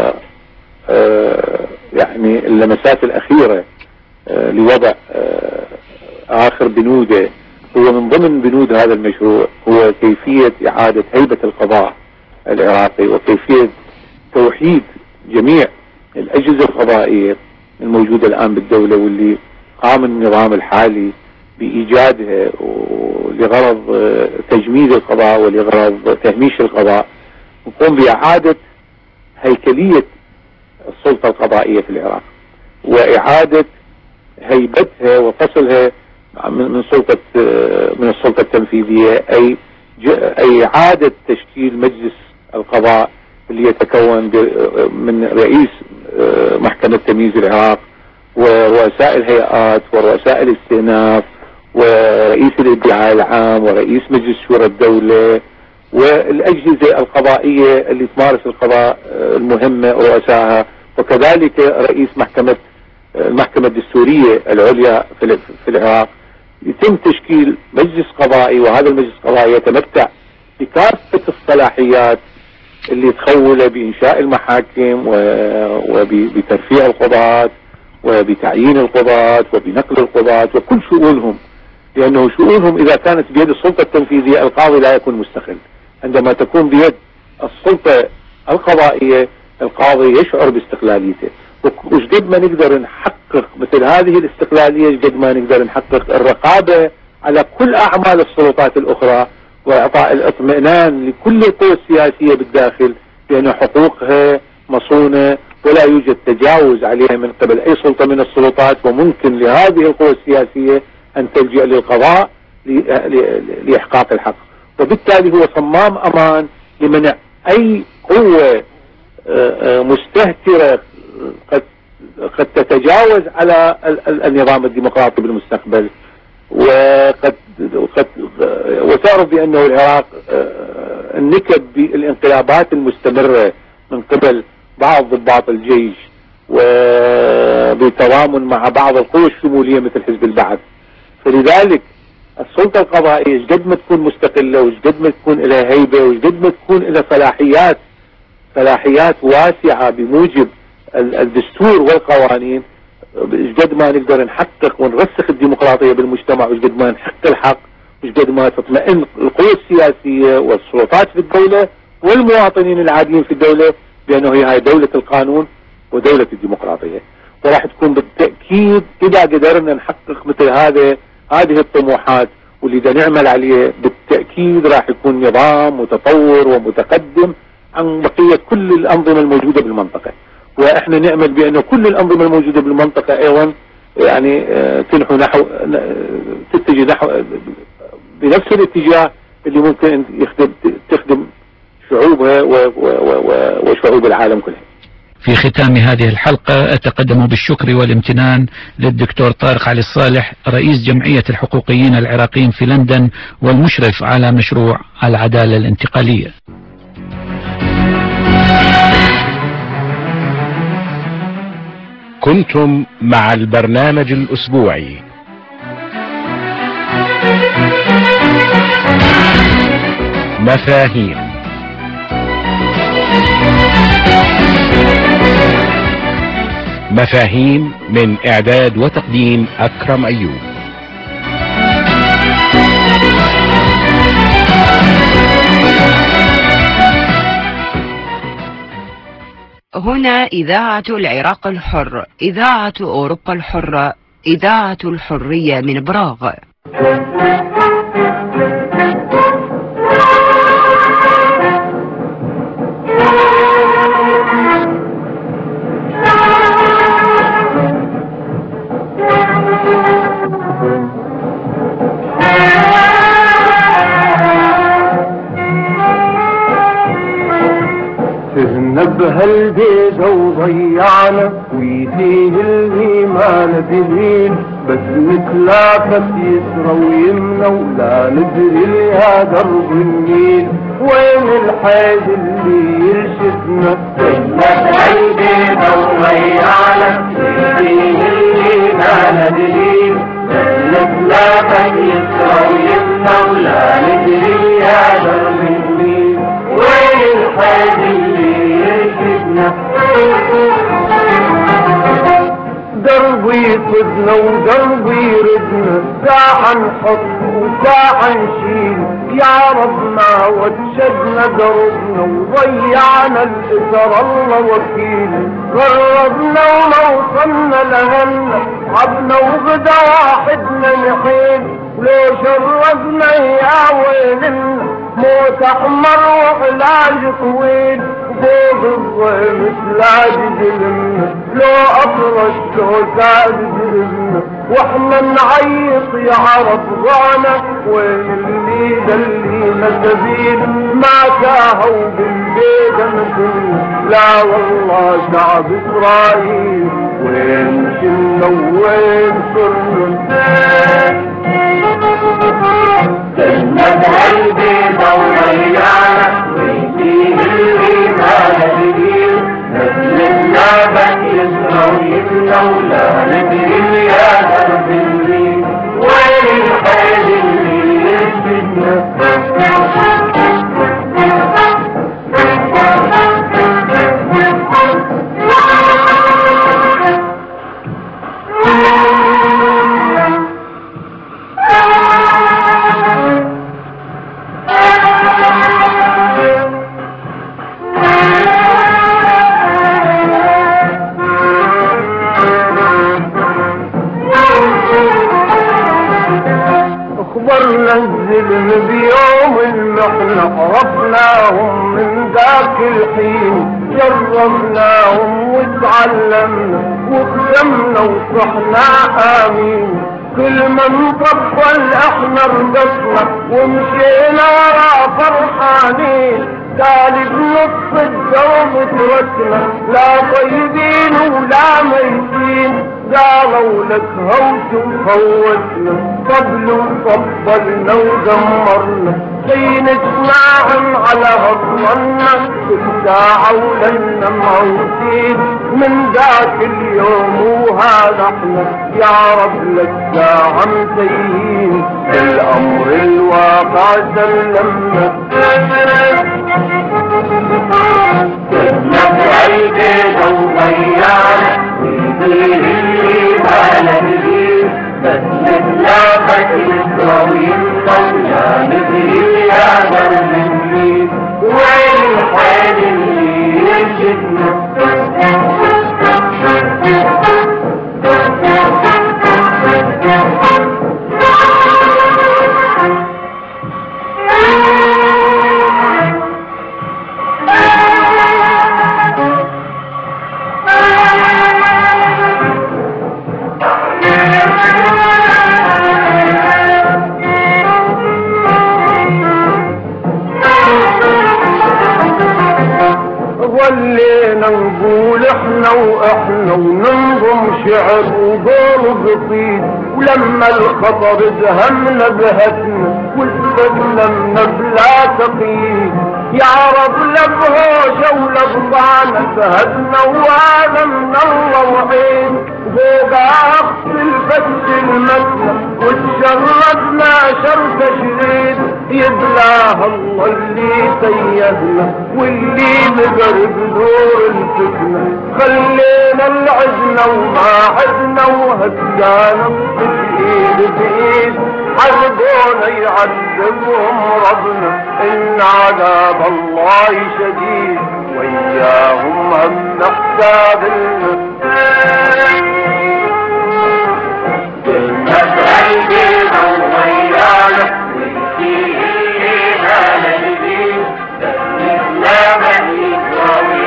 يعني اللمسات الأخيرة لوضع آخر بنوده. هو من ضمن بنود هذا المشروع هو كيفية إعادة هيبة القضاء العراقي وكيفية توحيد جميع الأجهزة القضائية الموجودة الآن بالدولة، واللي قام النظام الحالي بإيجادها لغرض تجميد القضاء ولغرض تهميش القضاء، نقوم بإعادة هيكلية السلطة القضائية في العراق وإعادة هيبتها وفصلها من السلطة التنفيذية، أي إعادة تشكيل مجلس القضاء اللي يتكون من رئيس محكمة تمييز العراق ورؤساء الهيئات ورؤساء الاستئناف ورئيس الادعاء العام ورئيس مجلس شورى الدولة والأجهزة القضائية اللي تمارس القضاء المهمة رؤسائها، وكذلك رئيس المحكمة الدستورية العليا في العراق. يتم تشكيل مجلس قضائي، وهذا المجلس القضائي يتمتع بكافة الصلاحيات اللي تخوله بإنشاء المحاكم وبترفيع القضاة وبتعيين القضاة وبنقل القضاة وكل شؤونهم، لأنه شؤونهم إذا كانت بيد السلطة التنفيذية القاضي لا يكون مستقل. عندما تكون بيد السلطة القضائية القاضي يشعر باستقلاليته. وجد ما نقدر نحقق مثل هذه الاستقلالية، جد ما نقدر نحقق الرقابة على كل أعمال السلطات الأخرى وإعطاء الاطمئنان لكل القوى السياسية بالداخل بأن حقوقها مصونة ولا يوجد تجاوز عليها من قبل أي سلطة من السلطات، وممكن لهذه القوى السياسية أن تلجأ للقضاء لإحقاق الحق. وبالتالي هو صمام أمان لمنع أي قوة مستهترة قد تتجاوز على النظام الديمقراطي بالمستقبل. وتعرف بأنه العراق انكب بالانقلابات المستمرة من قبل بعض ضباط الجيش وبتضامن مع بعض القوى الشمولية مثل حزب البعث. فلذلك السلطة القضائية قد ما تكون مستقلة وقد ما تكون لها هيبة وقد ما تكون لها صلاحيات واسعة بموجب الدستور والقوانين، قد ما نقدر نحقق ونرسخ الديمقراطية بالمجتمع، وقد ما نحقق الحق، وقد ما تطمئن القوى السياسية والسلطات في الدولة والمواطنين العاديين في الدولة بأنه هي دولة القانون ودولة الديمقراطية. وراح تكون بالتأكيد إذا قدرنا نحقق مثل هذه الطموحات واللي دا نعمل عليه، بالتأكيد راح يكون نظام متطور ومتقدم عن بقية كل الأنظمة الموجودة بالمنطقة. واحنا نعمل بأنه كل الأنظمة الموجودة بالمنطقة ايضا يعني تتجه نحو بنفس الاتجاه اللي ممكن تخدم شعوبها وشعوب العالم كلها. في ختام هذه الحلقة أتقدم بالشكر والامتنان للدكتور طارق علي الصالح رئيس جمعية الحقوقيين العراقيين في لندن والمشرف على مشروع العدالة الانتقالية. كنتم مع البرنامج الأسبوعي مفاهيم. مفاهيم من إعداد وتقديم أكرم أيوب. هنا إذاعة العراق الحر، إذاعة أوروبا الحرة، إذاعة الحرية من براغ. بهالبيت وضيعنا ويديه الإيمان دليل، بس نتلافت يسرى ويمنى ولا ندري يا درب النيل، وين الحيد اللي يرشدنا؟ بهالبيت وضيعنا ويديه الإيمان دليل، بس نتلافت يسرى ويمنى ولا ندري يا درب النيل، وين الحيد اللي يرشدنا؟ دربي يفدنا ودربي يردنا، ساعة نحط وساعة نشيل، يا رب ما وجدنا دربنا وضيعنا الإثر الله وكيل، قربنا وما وصلنا لهنا، عبنا وغدا واحدنا نحيل، ولو شربنا يا ويلنا موت احمر وعلاج طويل، فوق الظلم سلاج جلمنا، لو اطرش لو زاد جلمنا، واحنا نعيط يا عرب ضعنا، وين اللي دلينا سبيل، ما تاهوا بالبيت مثلنا، لا والله شعب اسرائيل، وين شلنا وين صرنا، كلمة هالبيت وضيعنا ويديه الإيمان دليل، نزلنا بك يسرى ويمنى ولا ندري يا درب النيل، وين الحيل اللي يرشدنا؟ الظلم بيوم المحنة، عرفناهم من ذاك الحين، جربناهم وتعلمنا وخدمنا وصحنا آمين، كل من طفل احنا رقصنا ومشينا ورا فرحانين، تالي بنص الدوم تركنا، لا طيبين ولا ميتين، قالوا لك هوت وخوتنا، قبلوا طبلنا ودمرنا، حين نسمعهم على هضمنا، كل ساعة ولنا موتين، من ذاك اليوم وهذا احنا يا رب لك ساعة مسيين، الأمر الواقع سلمنا، نبع البيت وضيعنا ويديه الإيمان دليل، بس نتلاقى يسرى ويمنى ولا ندري يا درب النيل، وين الحيل اللي يرشدنا؟ ولينا نقول احنا واحنا وننظم شعر وقول قصيد، ولما الخطر ازهمنا بهتنا واستسلمنا بلا تقييد، يا رب لا بهوشه ولا بطعنه فهدنا وهذا من الله وعين، فوق اخت الفتش المسنا وتشردنا شر تشريد، يبلاها الله اللي سيهنا واللي بقرب دور الفتنة، خلينا العزنا وما عدنا وهدانا بايد بايد، عذبونا يعذبهم ربنا ان عذاب الله شديد، وياهم هم حساب لنا